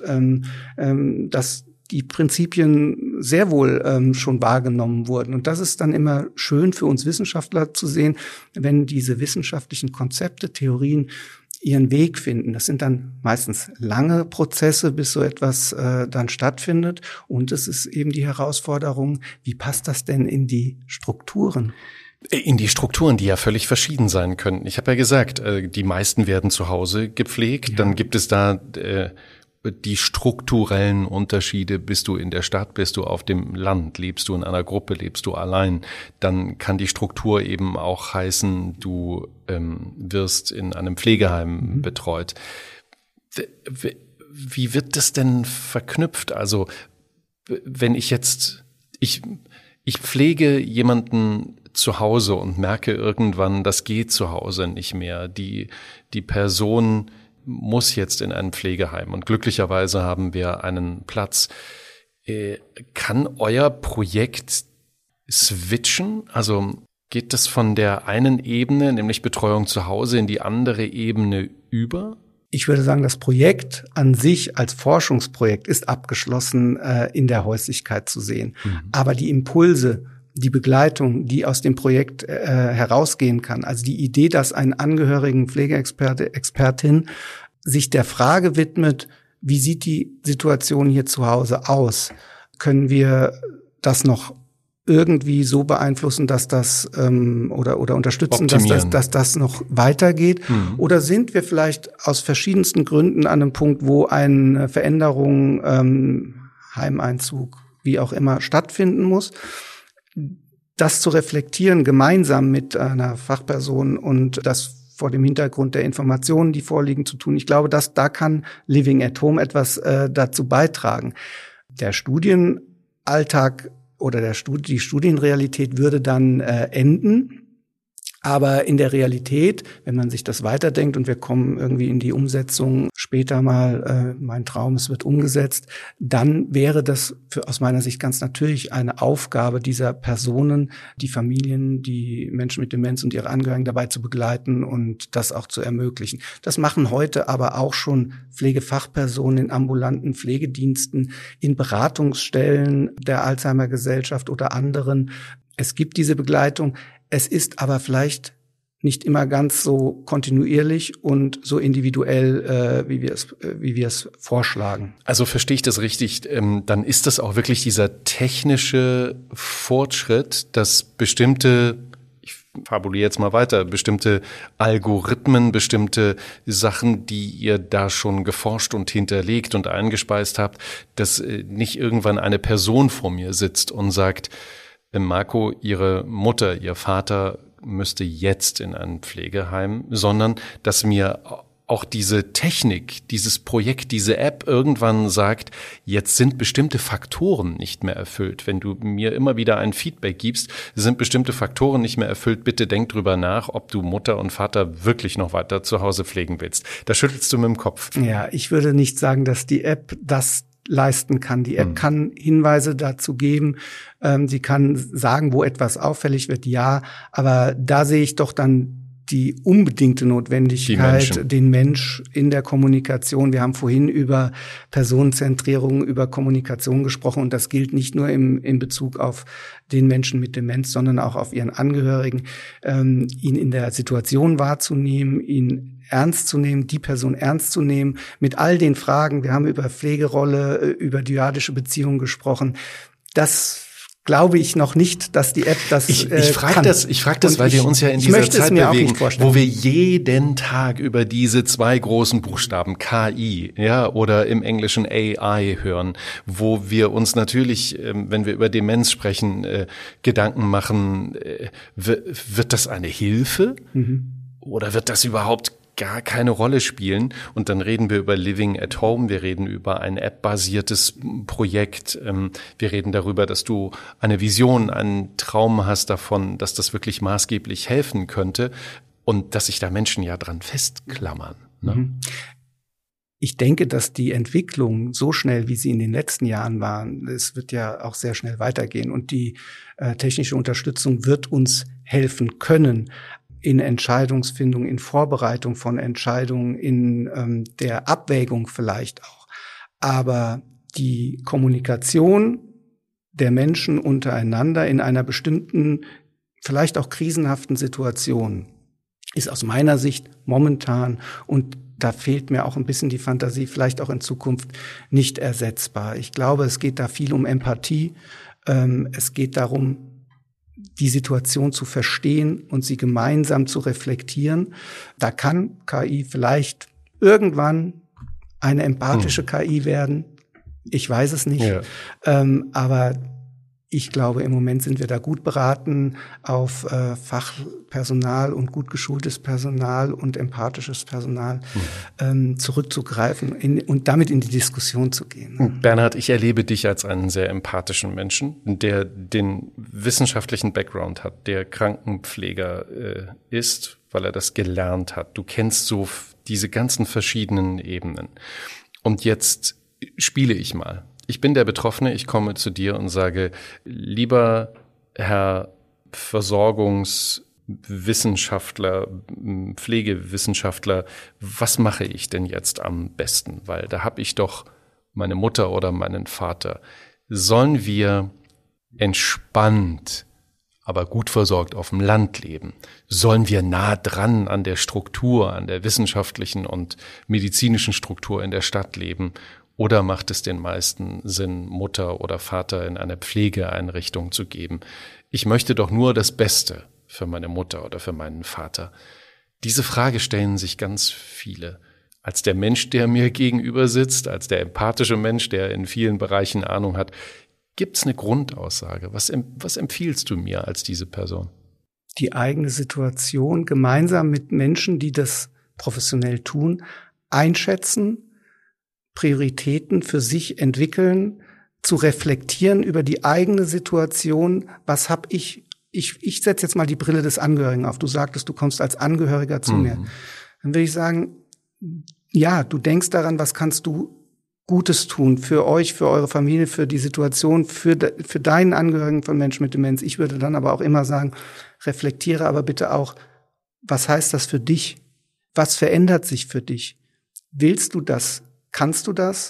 dass die Prinzipien sehr wohl schon wahrgenommen wurden. Und das ist dann immer schön für uns Wissenschaftler zu sehen, wenn diese wissenschaftlichen Konzepte, Theorien ihren Weg finden. Das sind dann meistens lange Prozesse, bis so etwas dann stattfindet. Und es ist eben die Herausforderung, wie passt das denn in die Strukturen?
In die Strukturen, die ja völlig verschieden sein können. Ich habe ja gesagt, die meisten werden zu Hause gepflegt. Ja. Dann gibt es da die strukturellen Unterschiede. Bist du in der Stadt, bist du auf dem Land, lebst du in einer Gruppe, lebst du allein, dann kann die Struktur eben auch heißen, du wirst in einem Pflegeheim betreut. Wie wird das denn verknüpft? Also wenn ich pflege jemanden zu Hause und merke irgendwann, das geht zu Hause nicht mehr. Die Person muss jetzt in ein Pflegeheim und glücklicherweise haben wir einen Platz. Kann euer Projekt switchen? Also geht das von der einen Ebene, nämlich Betreuung zu Hause, in die andere Ebene über?
Ich würde sagen, das Projekt an sich als Forschungsprojekt ist abgeschlossen in der Häuslichkeit zu sehen. Aber die Impulse, die Begleitung, die aus dem Projekt herausgehen kann, also die Idee, dass ein angehörigen Pflegeexperte, Expertin sich der Frage widmet, wie sieht die Situation hier zu Hause aus? Können wir das noch irgendwie so beeinflussen, dass das oder unterstützen, dass das noch weitergeht? Oder sind wir vielleicht aus verschiedensten Gründen an einem Punkt, wo eine Veränderung, Heimeinzug, wie auch immer, stattfinden muss? Das zu reflektieren, gemeinsam mit einer Fachperson und das vor dem Hintergrund der Informationen, die vorliegen, zu tun. Ich glaube, dass da kann Living at Home etwas dazu beitragen. Der Studienalltag oder die Studienrealität würde dann enden. Aber in der Realität, wenn man sich das weiterdenkt und wir kommen irgendwie in die Umsetzung später mal, mein Traum, es wird umgesetzt, dann wäre das aus meiner Sicht ganz natürlich eine Aufgabe dieser Personen, die Familien, die Menschen mit Demenz und ihre Angehörigen dabei zu begleiten und das auch zu ermöglichen. Das machen heute aber auch schon Pflegefachpersonen in ambulanten Pflegediensten, in Beratungsstellen der Alzheimer-Gesellschaft oder anderen. Es gibt diese Begleitung. Es ist aber vielleicht nicht immer ganz so kontinuierlich und so individuell, wie wir es vorschlagen.
Also verstehe ich das richtig, dann ist das auch wirklich dieser technische Fortschritt, dass bestimmte, ich fabuliere jetzt mal weiter, bestimmte Algorithmen, bestimmte Sachen, die ihr da schon geforscht und hinterlegt und eingespeist habt, dass nicht irgendwann eine Person vor mir sitzt und sagt, Marco, Ihre Mutter, Ihr Vater müsste jetzt in ein Pflegeheim, sondern dass mir auch diese Technik, dieses Projekt, diese App irgendwann sagt, jetzt sind bestimmte Faktoren nicht mehr erfüllt. Wenn du mir immer wieder ein Feedback gibst, sind bestimmte Faktoren nicht mehr erfüllt, bitte denk drüber nach, ob du Mutter und Vater wirklich noch weiter zu Hause pflegen willst. Da schüttelst du mit dem Kopf.
Ja, ich würde nicht sagen, dass die App das leisten kann. Die App kann Hinweise dazu geben. Sie kann sagen, wo etwas auffällig wird, ja. Aber da sehe ich doch dann die unbedingte Notwendigkeit, den Mensch in der Kommunikation. Wir haben vorhin über Personenzentrierung, über Kommunikation gesprochen. Und das gilt nicht nur in Bezug auf den Menschen mit Demenz, sondern auch auf ihren Angehörigen, ihn in der Situation wahrzunehmen, ihn ernst zu nehmen, die Person ernst zu nehmen, mit all den Fragen. Wir haben über Pflegerolle, über dyadische Beziehungen gesprochen. Das glaube ich noch nicht, dass die App das
Ich frage das, weil wir uns ja in dieser Zeit bewegen, wo wir jeden Tag über diese zwei großen Buchstaben KI, ja, oder im Englischen AI hören, wo wir uns natürlich, wenn wir über Demenz sprechen, Gedanken machen, wird das eine Hilfe? Oder wird das überhaupt gar keine Rolle spielen? Und dann reden wir über Living at Home, wir reden über ein App-basiertes Projekt, wir reden darüber, dass du eine Vision, einen Traum hast davon, dass das wirklich maßgeblich helfen könnte und dass sich da Menschen ja dran festklammern. Ne?
Ich denke, dass die Entwicklung so schnell, wie sie in den letzten Jahren waren, es wird ja auch sehr schnell weitergehen und die technische Unterstützung wird uns helfen können, in Entscheidungsfindung, in Vorbereitung von Entscheidungen, in der Abwägung vielleicht auch. Aber die Kommunikation der Menschen untereinander in einer bestimmten, vielleicht auch krisenhaften Situation ist aus meiner Sicht momentan, und da fehlt mir auch ein bisschen die Fantasie, vielleicht auch in Zukunft nicht ersetzbar. Ich glaube, es geht da viel um Empathie. Es geht darum, die Situation zu verstehen und sie gemeinsam zu reflektieren. Da kann KI vielleicht irgendwann eine empathische KI werden. Ich weiß es nicht. Ja. Aber ich glaube, im Moment sind wir da gut beraten, auf Fachpersonal und gut geschultes Personal und empathisches Personal zurückzugreifen und damit in die Diskussion zu gehen.
Bernhard, ich erlebe dich als einen sehr empathischen Menschen, der den wissenschaftlichen Background hat, der Krankenpfleger ist, weil er das gelernt hat. Du kennst so diese ganzen verschiedenen Ebenen. Und jetzt spiele ich mal. Ich bin der Betroffene, ich komme zu dir und sage, lieber Herr Versorgungswissenschaftler, Pflegewissenschaftler, was mache ich denn jetzt am besten? Weil da habe ich doch meine Mutter oder meinen Vater. Sollen wir entspannt, aber gut versorgt auf dem Land leben? Sollen wir nah dran an der Struktur, an der wissenschaftlichen und medizinischen Struktur in der Stadt leben? Oder macht es den meisten Sinn, Mutter oder Vater in eine Pflegeeinrichtung zu geben? Ich möchte doch nur das Beste für meine Mutter oder für meinen Vater. Diese Frage stellen sich ganz viele. Als der Mensch, der mir gegenüber sitzt, als der empathische Mensch, der in vielen Bereichen Ahnung hat, gibt's eine Grundaussage? Was empfiehlst du mir als diese Person?
die eigene Situation gemeinsam mit Menschen, die das professionell tun, einschätzen, Prioritäten für sich entwickeln, zu reflektieren über die eigene Situation. Was habe ich setze jetzt mal die Brille des Angehörigen auf. Du sagtest, du kommst als Angehöriger zu mir. Dann würde ich sagen, ja, du denkst daran, was kannst du Gutes tun für euch, für eure Familie, für die Situation, für deinen Angehörigen von Menschen mit Demenz. Ich würde dann aber auch immer sagen, reflektiere aber bitte auch, was heißt das für dich? Was verändert sich für dich? Willst du das? Kannst du das?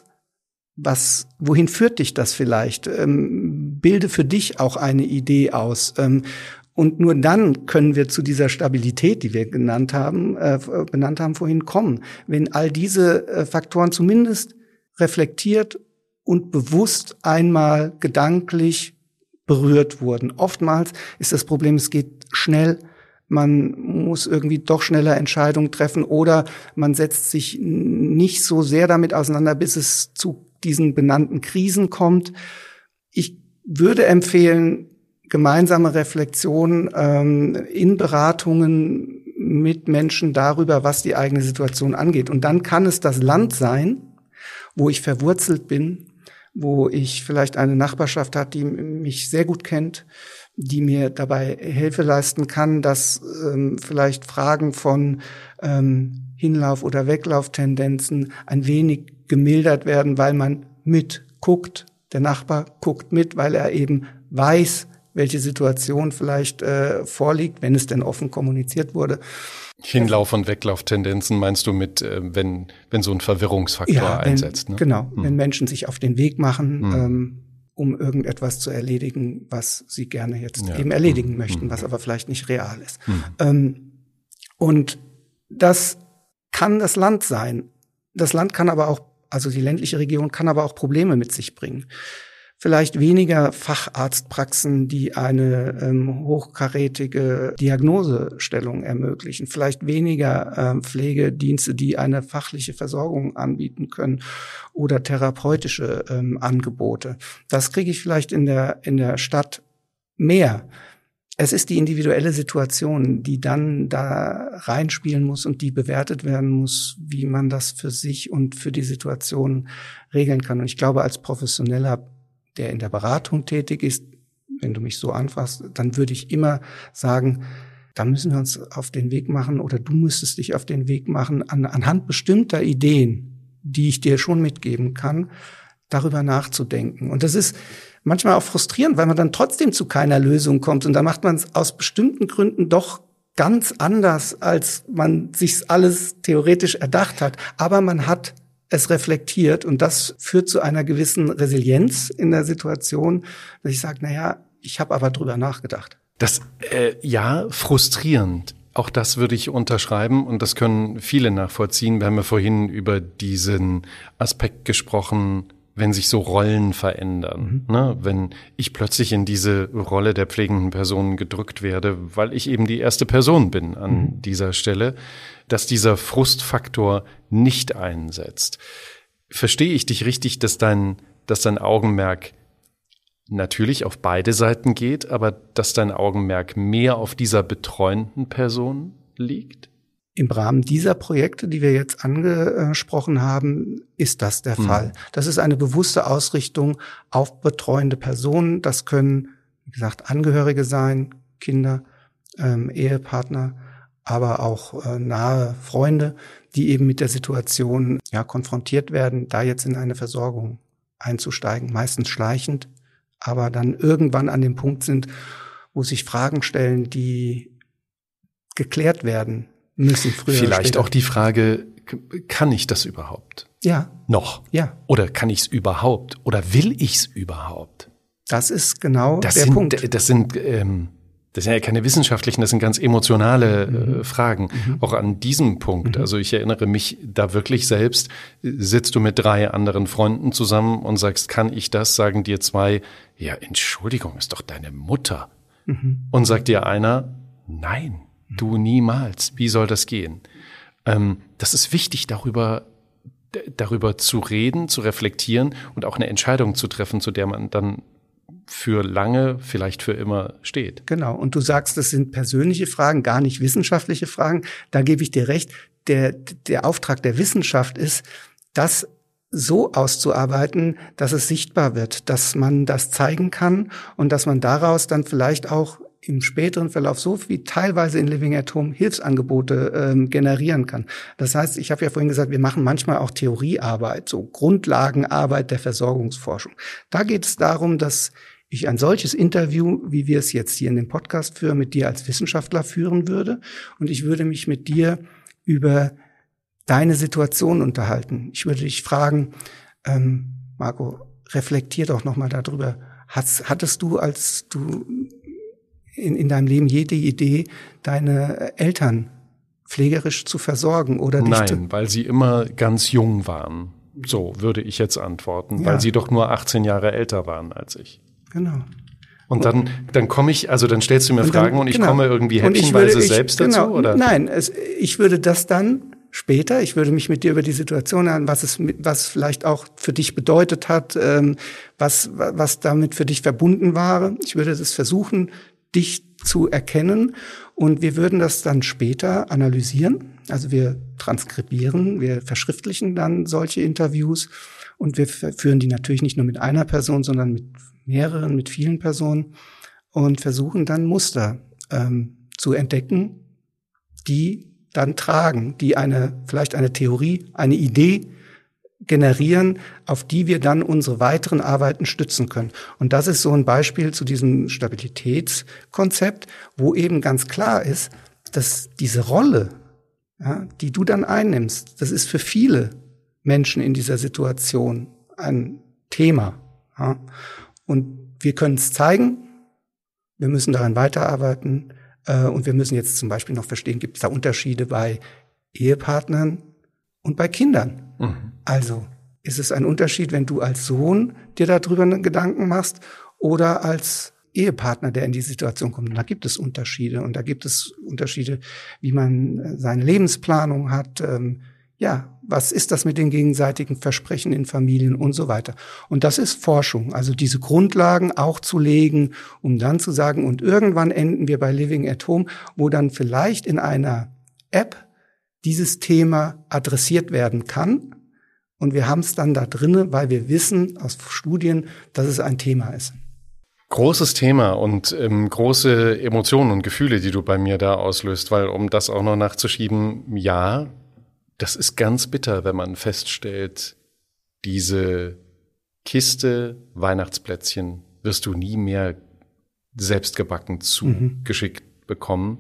Wohin führt dich das vielleicht? Bilde für dich auch eine Idee aus. Und nur dann können wir zu dieser Stabilität, die wir benannt haben vorhin, kommen. Wenn all diese Faktoren zumindest reflektiert und bewusst einmal gedanklich berührt wurden. Oftmals ist das Problem, es geht schnell, man muss irgendwie doch schneller Entscheidungen treffen oder man setzt sich nicht so sehr damit auseinander, bis es zu diesen benannten Krisen kommt. Ich würde empfehlen, gemeinsame Reflexion in Beratungen mit Menschen darüber, was die eigene Situation angeht. Und dann kann es das Land sein, wo ich verwurzelt bin, wo ich vielleicht eine Nachbarschaft habe, die mich sehr gut kennt, die mir dabei Hilfe leisten kann, dass vielleicht Fragen von Hinlauf- oder Weglauftendenzen ein wenig gemildert werden, weil man mitguckt. Der Nachbar guckt mit, weil er eben weiß, welche Situation vielleicht vorliegt, wenn es denn offen kommuniziert wurde.
Hinlauf- und Weglauftendenzen meinst du mit, wenn so ein Verwirrungsfaktor einsetzt? Ne?
Genau, wenn Menschen sich auf den Weg machen, um irgendetwas zu erledigen, was sie gerne jetzt eben erledigen möchten, was aber vielleicht nicht real ist. Und das kann das Land sein. Das Land kann aber auch, also die ländliche Region kann aber auch Probleme mit sich bringen. Vielleicht weniger Facharztpraxen, die eine hochkarätige Diagnosestellung ermöglichen. Vielleicht weniger Pflegedienste, die eine fachliche Versorgung anbieten können oder therapeutische Angebote. Das kriege ich vielleicht in der Stadt mehr. Es ist die individuelle Situation, die dann da reinspielen muss und die bewertet werden muss, wie man das für sich und für die Situation regeln kann. Und ich glaube, als Professioneller, der in der Beratung tätig ist, wenn du mich so anfasst, dann würde ich immer sagen, da müssen wir uns auf den Weg machen oder du müsstest dich auf den Weg machen, anhand bestimmter Ideen, die ich dir schon mitgeben kann, darüber nachzudenken. Und das ist manchmal auch frustrierend, weil man dann trotzdem zu keiner Lösung kommt. Und da macht man es aus bestimmten Gründen doch ganz anders, als man sich alles theoretisch erdacht hat. Aber man hat es reflektiert und das führt zu einer gewissen Resilienz in der Situation, dass ich sage, ich habe aber drüber nachgedacht.
Das, frustrierend. Auch das würde ich unterschreiben und das können viele nachvollziehen. Wir haben ja vorhin über diesen Aspekt gesprochen, wenn sich so Rollen verändern, ne? Wenn ich plötzlich in diese Rolle der pflegenden Person gedrückt werde, weil ich eben die erste Person bin an dieser Stelle, dass dieser Frustfaktor nicht einsetzt. Verstehe ich dich richtig, dass dein Augenmerk natürlich auf beide Seiten geht, aber dass dein Augenmerk mehr auf dieser betreuenden Person liegt?
Im Rahmen dieser Projekte, die wir jetzt angesprochen haben, ist das der Fall. Das ist eine bewusste Ausrichtung auf betreuende Personen. Das können, wie gesagt, Angehörige sein, Kinder, Ehepartner, aber auch nahe Freunde, die eben mit der Situation konfrontiert werden, da jetzt in eine Versorgung einzusteigen, meistens schleichend, aber dann irgendwann an dem Punkt sind, wo sich Fragen stellen, die geklärt werden müssen früher.
Vielleicht auch die Frage, kann ich das überhaupt?
Ja.
Noch?
Ja.
Oder kann ich es überhaupt? Oder will ich es überhaupt?
Das ist genau der Punkt.
Das sind ja keine wissenschaftlichen, das sind ganz emotionale Fragen. Auch an diesem Punkt. Also ich erinnere mich da wirklich selbst, sitzt du mit 3 anderen Freunden zusammen und sagst, kann ich das? Sagen dir 2, ja, Entschuldigung, ist doch deine Mutter. Und sagt dir einer, nein. Du niemals. Wie soll das gehen? Das ist wichtig, darüber zu reden, zu reflektieren und auch eine Entscheidung zu treffen, zu der man dann für lange, vielleicht für immer steht.
Genau. Und du sagst, das sind persönliche Fragen, gar nicht wissenschaftliche Fragen. Da gebe ich dir recht. Der Auftrag der Wissenschaft ist, das so auszuarbeiten, dass es sichtbar wird, dass man das zeigen kann und dass man daraus dann vielleicht auch im späteren Verlauf so wie teilweise in Living at Home Hilfsangebote generieren kann. Das heißt, ich habe ja vorhin gesagt, wir machen manchmal auch Theoriearbeit, so Grundlagenarbeit der Versorgungsforschung. Da geht es darum, dass ich ein solches Interview, wie wir es jetzt hier in dem Podcast führen, mit dir als Wissenschaftler führen würde. Und ich würde mich mit dir über deine Situation unterhalten. Ich würde dich fragen, Marco, reflektier doch nochmal darüber. Hattest du, als du in deinem Leben jede Idee, deine Eltern pflegerisch zu versorgen oder dich?
Nein, weil sie immer ganz jung waren. So würde ich jetzt antworten,
Ja.
weil sie doch nur 18 Jahre älter waren als ich.
Genau.
Und dann komme ich, also dann stellst du mir
Und dann,
Fragen und ich
genau.
komme irgendwie
Und
häppchenweise selbst dazu,
genau,
oder?
Nein, ich würde das dann später, ich würde mich mit dir über die Situation an, was vielleicht auch für dich bedeutet hat, was damit für dich verbunden war. Ich würde das versuchen, dich zu erkennen, und wir würden das dann später analysieren. Also wir transkribieren, wir verschriftlichen dann solche Interviews, und wir führen die natürlich nicht nur mit einer Person, sondern mit mehreren, mit vielen Personen, und versuchen dann Muster zu entdecken, die dann tragen, die vielleicht eine Theorie, eine Idee generieren, auf die wir dann unsere weiteren Arbeiten stützen können. Und das ist so ein Beispiel zu diesem Stabilitätskonzept, wo eben ganz klar ist, dass diese Rolle, ja, die du dann einnimmst, das ist für viele Menschen in dieser Situation ein Thema. Ja. Und wir können es zeigen, wir müssen daran weiterarbeiten, und wir müssen jetzt zum Beispiel noch verstehen, gibt es da Unterschiede bei Ehepartnern und bei Kindern? Mhm. Also ist es ein Unterschied, wenn du als Sohn dir darüber Gedanken machst oder als Ehepartner, der in die Situation kommt? Und da gibt es Unterschiede. Und da gibt es Unterschiede, wie man seine Lebensplanung hat. Was ist das mit den gegenseitigen Versprechen in Familien und so weiter? Und das ist Forschung, also diese Grundlagen auch zu legen, um dann zu sagen, und irgendwann enden wir bei Living at Home, wo dann vielleicht in einer App dieses Thema adressiert werden kann. Und wir haben es dann da drinne, weil wir wissen aus Studien, dass es ein Thema ist.
Großes Thema und große Emotionen und Gefühle, die du bei mir da auslöst, weil, um das auch noch nachzuschieben, ja, das ist ganz bitter, wenn man feststellt, diese Kiste Weihnachtsplätzchen wirst du nie mehr selbstgebacken zugeschickt bekommen.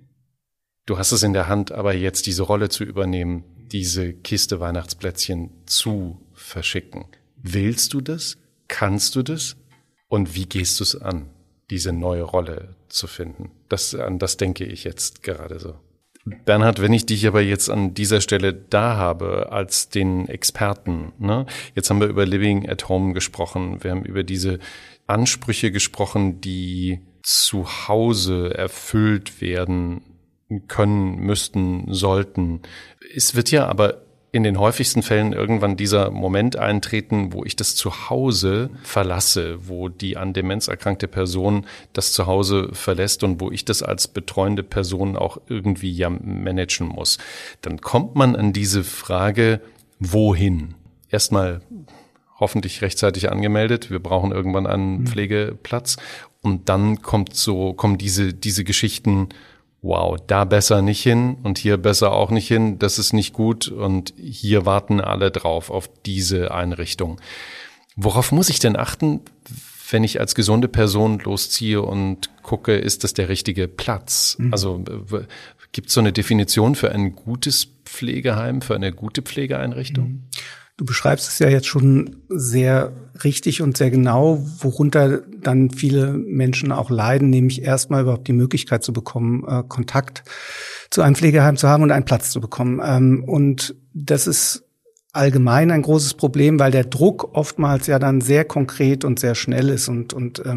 Du hast es in der Hand, aber jetzt diese Rolle zu übernehmen, diese Kiste Weihnachtsplätzchen zu verschicken. Willst du das? Kannst du das? Und wie gehst du es an, diese neue Rolle zu finden? An das denke ich jetzt gerade so. Bernhard, wenn ich dich aber jetzt an dieser Stelle da habe als den Experten, ne? Jetzt haben wir über Living at Home gesprochen, wir haben über diese Ansprüche gesprochen, die zu Hause erfüllt werden können, müssten, sollten. Es wird ja aber in den häufigsten Fällen irgendwann dieser Moment eintreten, wo ich das Zuhause verlasse, wo die an Demenz erkrankte Person das Zuhause verlässt und wo ich das als betreuende Person auch irgendwie ja managen muss. Dann kommt man an diese Frage, wohin? Erstmal hoffentlich rechtzeitig angemeldet. Wir brauchen irgendwann einen Pflegeplatz. Und dann kommen diese Geschichten, wow, da besser nicht hin und hier besser auch nicht hin, das ist nicht gut und hier warten alle drauf auf diese Einrichtung. Worauf muss ich denn achten, wenn ich als gesunde Person losziehe und gucke, ist das der richtige Platz? Also gibt es so eine Definition für ein gutes Pflegeheim, für eine gute Pflegeeinrichtung?
Du beschreibst es ja jetzt schon sehr richtig und sehr genau, worunter dann viele Menschen auch leiden, nämlich erstmal überhaupt die Möglichkeit zu bekommen, Kontakt zu einem Pflegeheim zu haben und einen Platz zu bekommen. Und das ist allgemein ein großes Problem, weil der Druck oftmals ja dann sehr konkret und sehr schnell ist und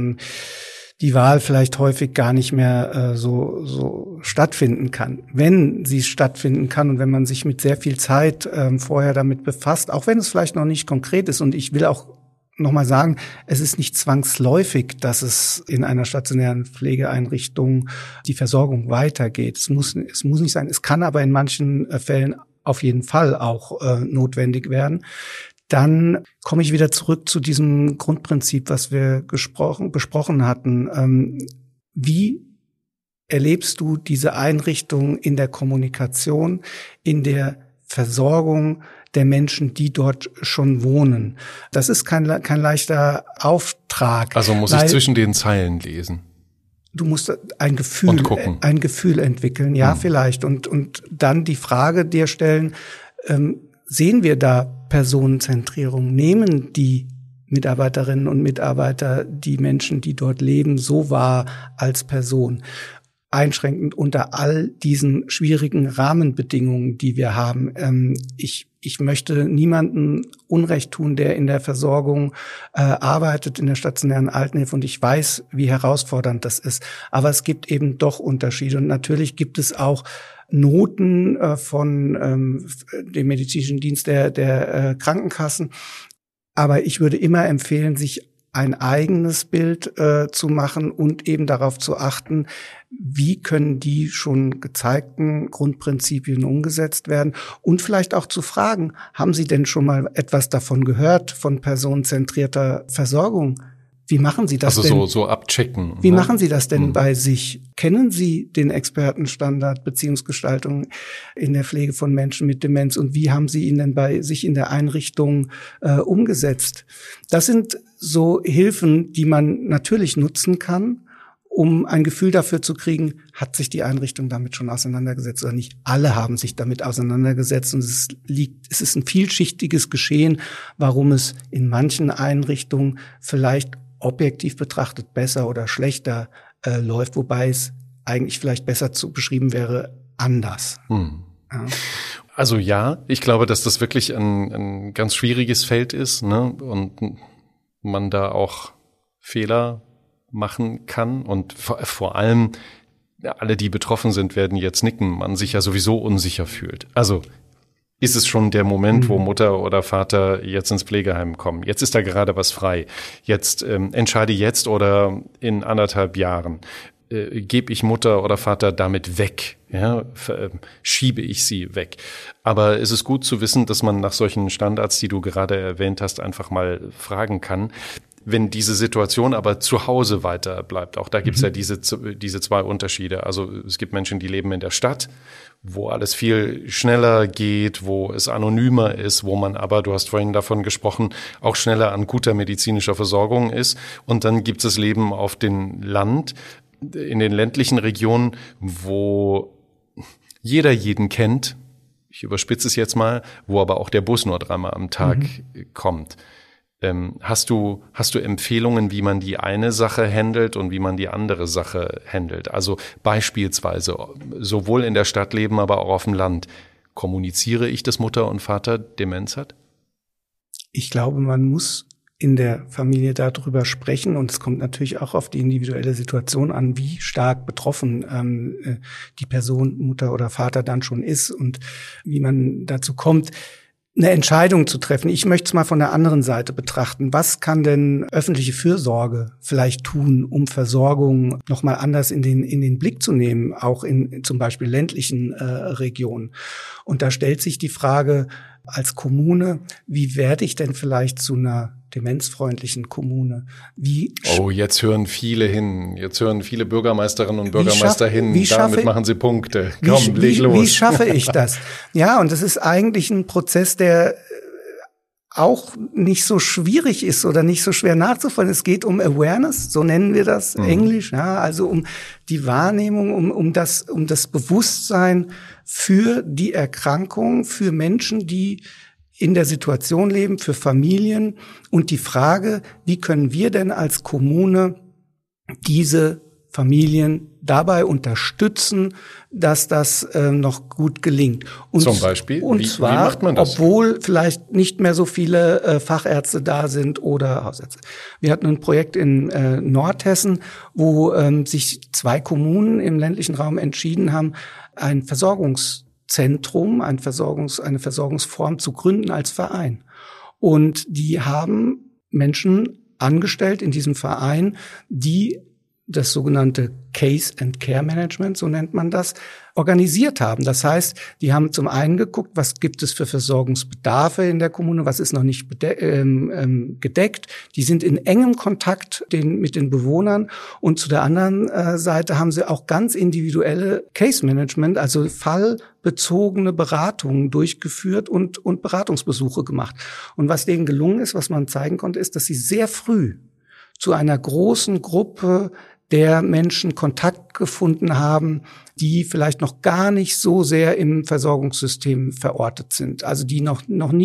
die Wahl vielleicht häufig gar nicht mehr so stattfinden kann. Wenn sie stattfinden kann und wenn man sich mit sehr viel Zeit vorher damit befasst, auch wenn es vielleicht noch nicht konkret ist, und ich will auch nochmal sagen, es ist nicht zwangsläufig, dass es in einer stationären Pflegeeinrichtung die Versorgung weitergeht. Es muss nicht sein. Es kann aber in manchen Fällen auf jeden Fall auch notwendig werden. Dann komme ich wieder zurück zu diesem Grundprinzip, was wir besprochen hatten. Wie erlebst du diese Einrichtung in der Kommunikation, in der Versorgung der Menschen, die dort schon wohnen? Das ist kein leichter Auftrag.
Also muss ich zwischen den Zeilen lesen.
Du musst ein Gefühl entwickeln, ja, vielleicht. Und dann die Frage dir stellen, sehen wir da Personenzentrierung? Nehmen die Mitarbeiterinnen und Mitarbeiter die Menschen, die dort leben, so wahr als Person? Einschränkend unter all diesen schwierigen Rahmenbedingungen, die wir haben. Ich möchte niemandem Unrecht tun, der in der Versorgung arbeitet, in der stationären Altenhilfe, und ich weiß, wie herausfordernd das ist. Aber es gibt eben doch Unterschiede, und natürlich gibt es auch Noten von dem medizinischen Dienst der Krankenkassen. Aber ich würde immer empfehlen, sich ein eigenes Bild zu machen und eben darauf zu achten, wie können die schon gezeigten Grundprinzipien umgesetzt werden, und vielleicht auch zu fragen, haben Sie denn schon mal etwas davon gehört, von personenzentrierter Versorgung? Wie machen Sie das denn?
Also so abchecken.
Wie machen Sie das denn bei sich? Kennen Sie den Expertenstandard Beziehungsgestaltung in der Pflege von Menschen mit Demenz, und wie haben Sie ihn denn bei sich in der Einrichtung umgesetzt? Das sind so Hilfen, die man natürlich nutzen kann, um ein Gefühl dafür zu kriegen, hat sich die Einrichtung damit schon auseinandergesetzt oder nicht. Alle haben sich damit auseinandergesetzt, und es ist ein vielschichtiges Geschehen, warum es in manchen Einrichtungen vielleicht objektiv betrachtet besser oder schlechter läuft, wobei es eigentlich vielleicht besser zu beschreiben wäre anders. Ja.
Also ja, ich glaube, dass das wirklich ein ganz schwieriges Feld ist, ne? Und man da auch Fehler machen kann, und vor allem alle, die betroffen sind, werden jetzt nicken, man sich ja sowieso unsicher fühlt. Also ist es schon der Moment, wo Mutter oder Vater jetzt ins Pflegeheim kommen? Jetzt ist da gerade was frei. Jetzt entscheide jetzt oder in 1,5 Jahren. Gebe ich Mutter oder Vater damit weg? Ja, schiebe ich sie weg? Aber es ist gut zu wissen, dass man nach solchen Standards, die du gerade erwähnt hast, einfach mal fragen kann. Wenn diese Situation aber zu Hause weiter bleibt, auch da gibt's ja diese 2 Unterschiede. Also es gibt Menschen, die leben in der Stadt, wo alles viel schneller geht, wo es anonymer ist, wo man aber, du hast vorhin davon gesprochen, auch schneller an guter medizinischer Versorgung ist. Und dann gibt es das Leben auf dem Land, in den ländlichen Regionen, wo jeder jeden kennt. Ich überspitze es jetzt mal, wo aber auch der Bus nur 3-mal am Tag kommt. Hast du Empfehlungen, wie man die eine Sache handelt und wie man die andere Sache handelt? Also beispielsweise sowohl in der Stadt leben, aber auch auf dem Land. Kommuniziere ich, dass Mutter und Vater Demenz hat?
Ich glaube, man muss in der Familie darüber sprechen, und es kommt natürlich auch auf die individuelle Situation an, wie stark betroffen die Person, Mutter oder Vater, dann schon ist und wie man dazu kommt, eine Entscheidung zu treffen. Ich möchte es mal von der anderen Seite betrachten. Was kann denn öffentliche Fürsorge vielleicht tun, um Versorgung nochmal anders in den Blick zu nehmen, auch in zum Beispiel ländlichen Regionen? Und da stellt sich die Frage als Kommune, wie werde ich denn vielleicht zu einer demenzfreundlichen Kommune?
Jetzt hören viele hin. Jetzt hören viele Bürgermeisterinnen und Bürgermeister hin. Damit machen sie Punkte. Komm, leg los.
Wie schaffe ich das? Ja, und das ist eigentlich ein Prozess, der auch nicht so schwierig ist oder nicht so schwer nachzuvollziehen. Es geht um Awareness, so nennen wir das Englisch, ja, also um die Wahrnehmung, um das Bewusstsein für die Erkrankung, für Menschen, die in der Situation leben, für Familien, und die Frage, wie können wir denn als Kommune diese Familien dabei unterstützen, dass das noch gut gelingt. Und
zum Beispiel?
Und zwar,
wie macht man das?
Obwohl vielleicht nicht mehr so viele Fachärzte da sind oder Hausärzte. Wir hatten ein Projekt in Nordhessen, wo sich 2 Kommunen im ländlichen Raum entschieden haben, ein Versorgungszentrum, eine Versorgungsform zu gründen als Verein. Und die haben Menschen angestellt in diesem Verein, die das sogenannte Case and Care Management, so nennt man das, organisiert haben. Das heißt, die haben zum einen geguckt, was gibt es für Versorgungsbedarfe in der Kommune, was ist noch nicht gedeckt. Die sind in engem Kontakt mit den Bewohnern und zu der anderen Seite haben sie auch ganz individuelle Case Management, also fallbezogene Beratungen durchgeführt und Beratungsbesuche gemacht. Und was denen gelungen ist, was man zeigen konnte, ist, dass sie sehr früh zu einer großen Gruppe der Menschen Kontakt gefunden haben, die vielleicht noch gar nicht so sehr im Versorgungssystem verortet sind. Also die noch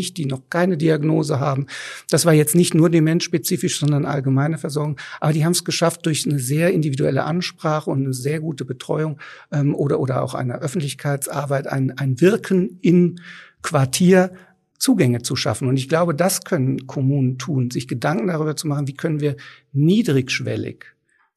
keine Diagnose haben. Das war jetzt nicht nur demenzspezifisch, sondern allgemeine Versorgung. Aber die haben es geschafft, durch eine sehr individuelle Ansprache und eine sehr gute Betreuung oder auch eine Öffentlichkeitsarbeit, ein Wirken im Quartier Zugänge zu schaffen. Und ich glaube, das können Kommunen tun, sich Gedanken darüber zu machen, wie können wir niedrigschwellig,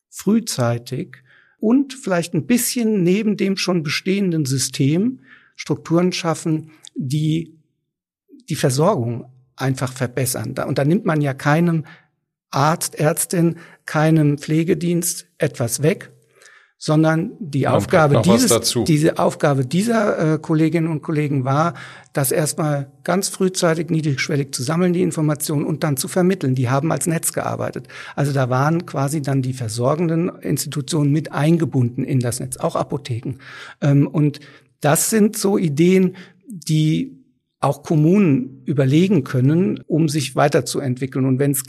frühzeitig und vielleicht ein bisschen neben dem schon bestehenden System Strukturen schaffen, die die Versorgung einfach verbessern. Und da nimmt man ja keinem Arzt, Ärztin, keinem Pflegedienst etwas weg, sondern die Aufgabe diese Aufgabe dieser Kolleginnen und Kollegen war, das erstmal ganz frühzeitig niedrigschwellig zu sammeln, die Informationen, und dann zu vermitteln. Die haben als Netz gearbeitet. Also da waren quasi dann die versorgenden Institutionen mit eingebunden in das Netz, auch Apotheken. Und das sind so Ideen, die auch Kommunen überlegen können, um sich weiterzuentwickeln. Und wenn es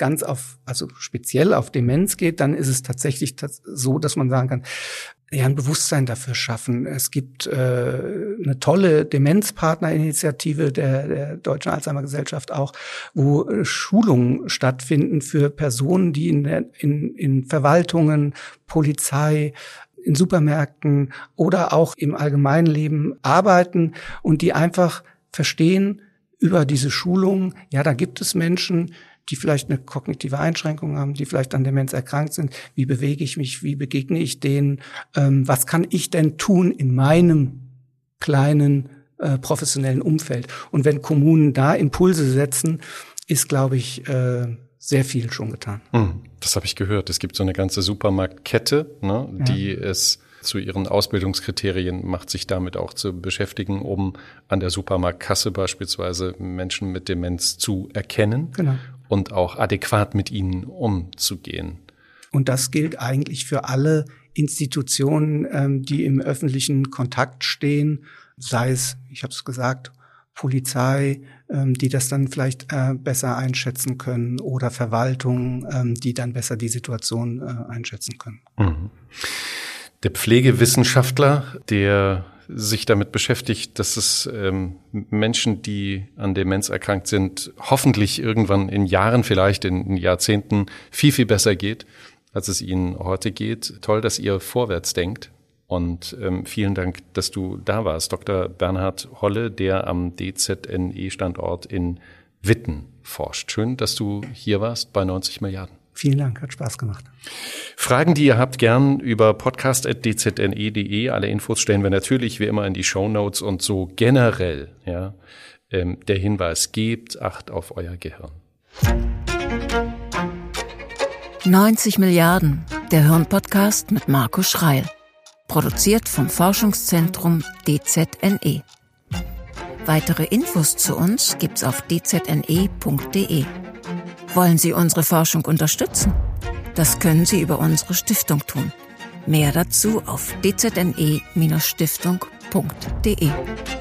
speziell auf Demenz geht, dann ist es tatsächlich so, dass man sagen kann, ja, ein Bewusstsein dafür schaffen. Es gibt eine tolle Demenzpartnerinitiative der Deutschen Alzheimer Gesellschaft auch, wo Schulungen stattfinden für Personen, die in Verwaltungen, Polizei, in Supermärkten oder auch im allgemeinen Leben arbeiten und die einfach verstehen über diese Schulungen, ja, da gibt es Menschen, die vielleicht eine kognitive Einschränkung haben, die vielleicht an Demenz erkrankt sind. Wie bewege ich mich? Wie begegne ich denen? Was kann ich denn tun in meinem kleinen professionellen Umfeld? Und wenn Kommunen da Impulse setzen, ist, glaube ich, sehr viel schon getan.
Das habe ich gehört. Es gibt so eine ganze Supermarktkette, ne, die es zu ihren Ausbildungskriterien macht, sich damit auch zu beschäftigen, um an der Supermarktkasse beispielsweise Menschen mit Demenz zu erkennen, genau, und auch adäquat mit ihnen umzugehen.
Und das gilt eigentlich für alle Institutionen, die im öffentlichen Kontakt stehen, sei es, ich habe es gesagt, Polizei, die das dann vielleicht besser einschätzen können, oder Verwaltung, die dann besser die Situation einschätzen können.
Mhm. Der Pflegewissenschaftler, der sich damit beschäftigt, dass es Menschen, die an Demenz erkrankt sind, hoffentlich irgendwann in Jahren, vielleicht in Jahrzehnten viel, viel besser geht, als es ihnen heute geht. Toll, dass ihr vorwärts denkt. Und vielen Dank, dass du da warst, Dr. Bernhard Holle, der am DZNE-Standort in Witten forscht. Schön, dass du hier warst bei 90 Milliarden.
Vielen Dank, hat Spaß gemacht.
Fragen, die ihr habt, gern über podcast@dzne.de. Alle Infos stellen wir natürlich wie immer in die Shownotes, und so generell, ja, der Hinweis: gebt Acht auf euer Gehirn.
90 Milliarden, der Hirn-Podcast mit Markus Schreil. Produziert vom Forschungszentrum DZNE. Weitere Infos zu uns gibt's auf dzne.de. Wollen Sie unsere Forschung unterstützen? Das können Sie über unsere Stiftung tun. Mehr dazu auf dzne-stiftung.de.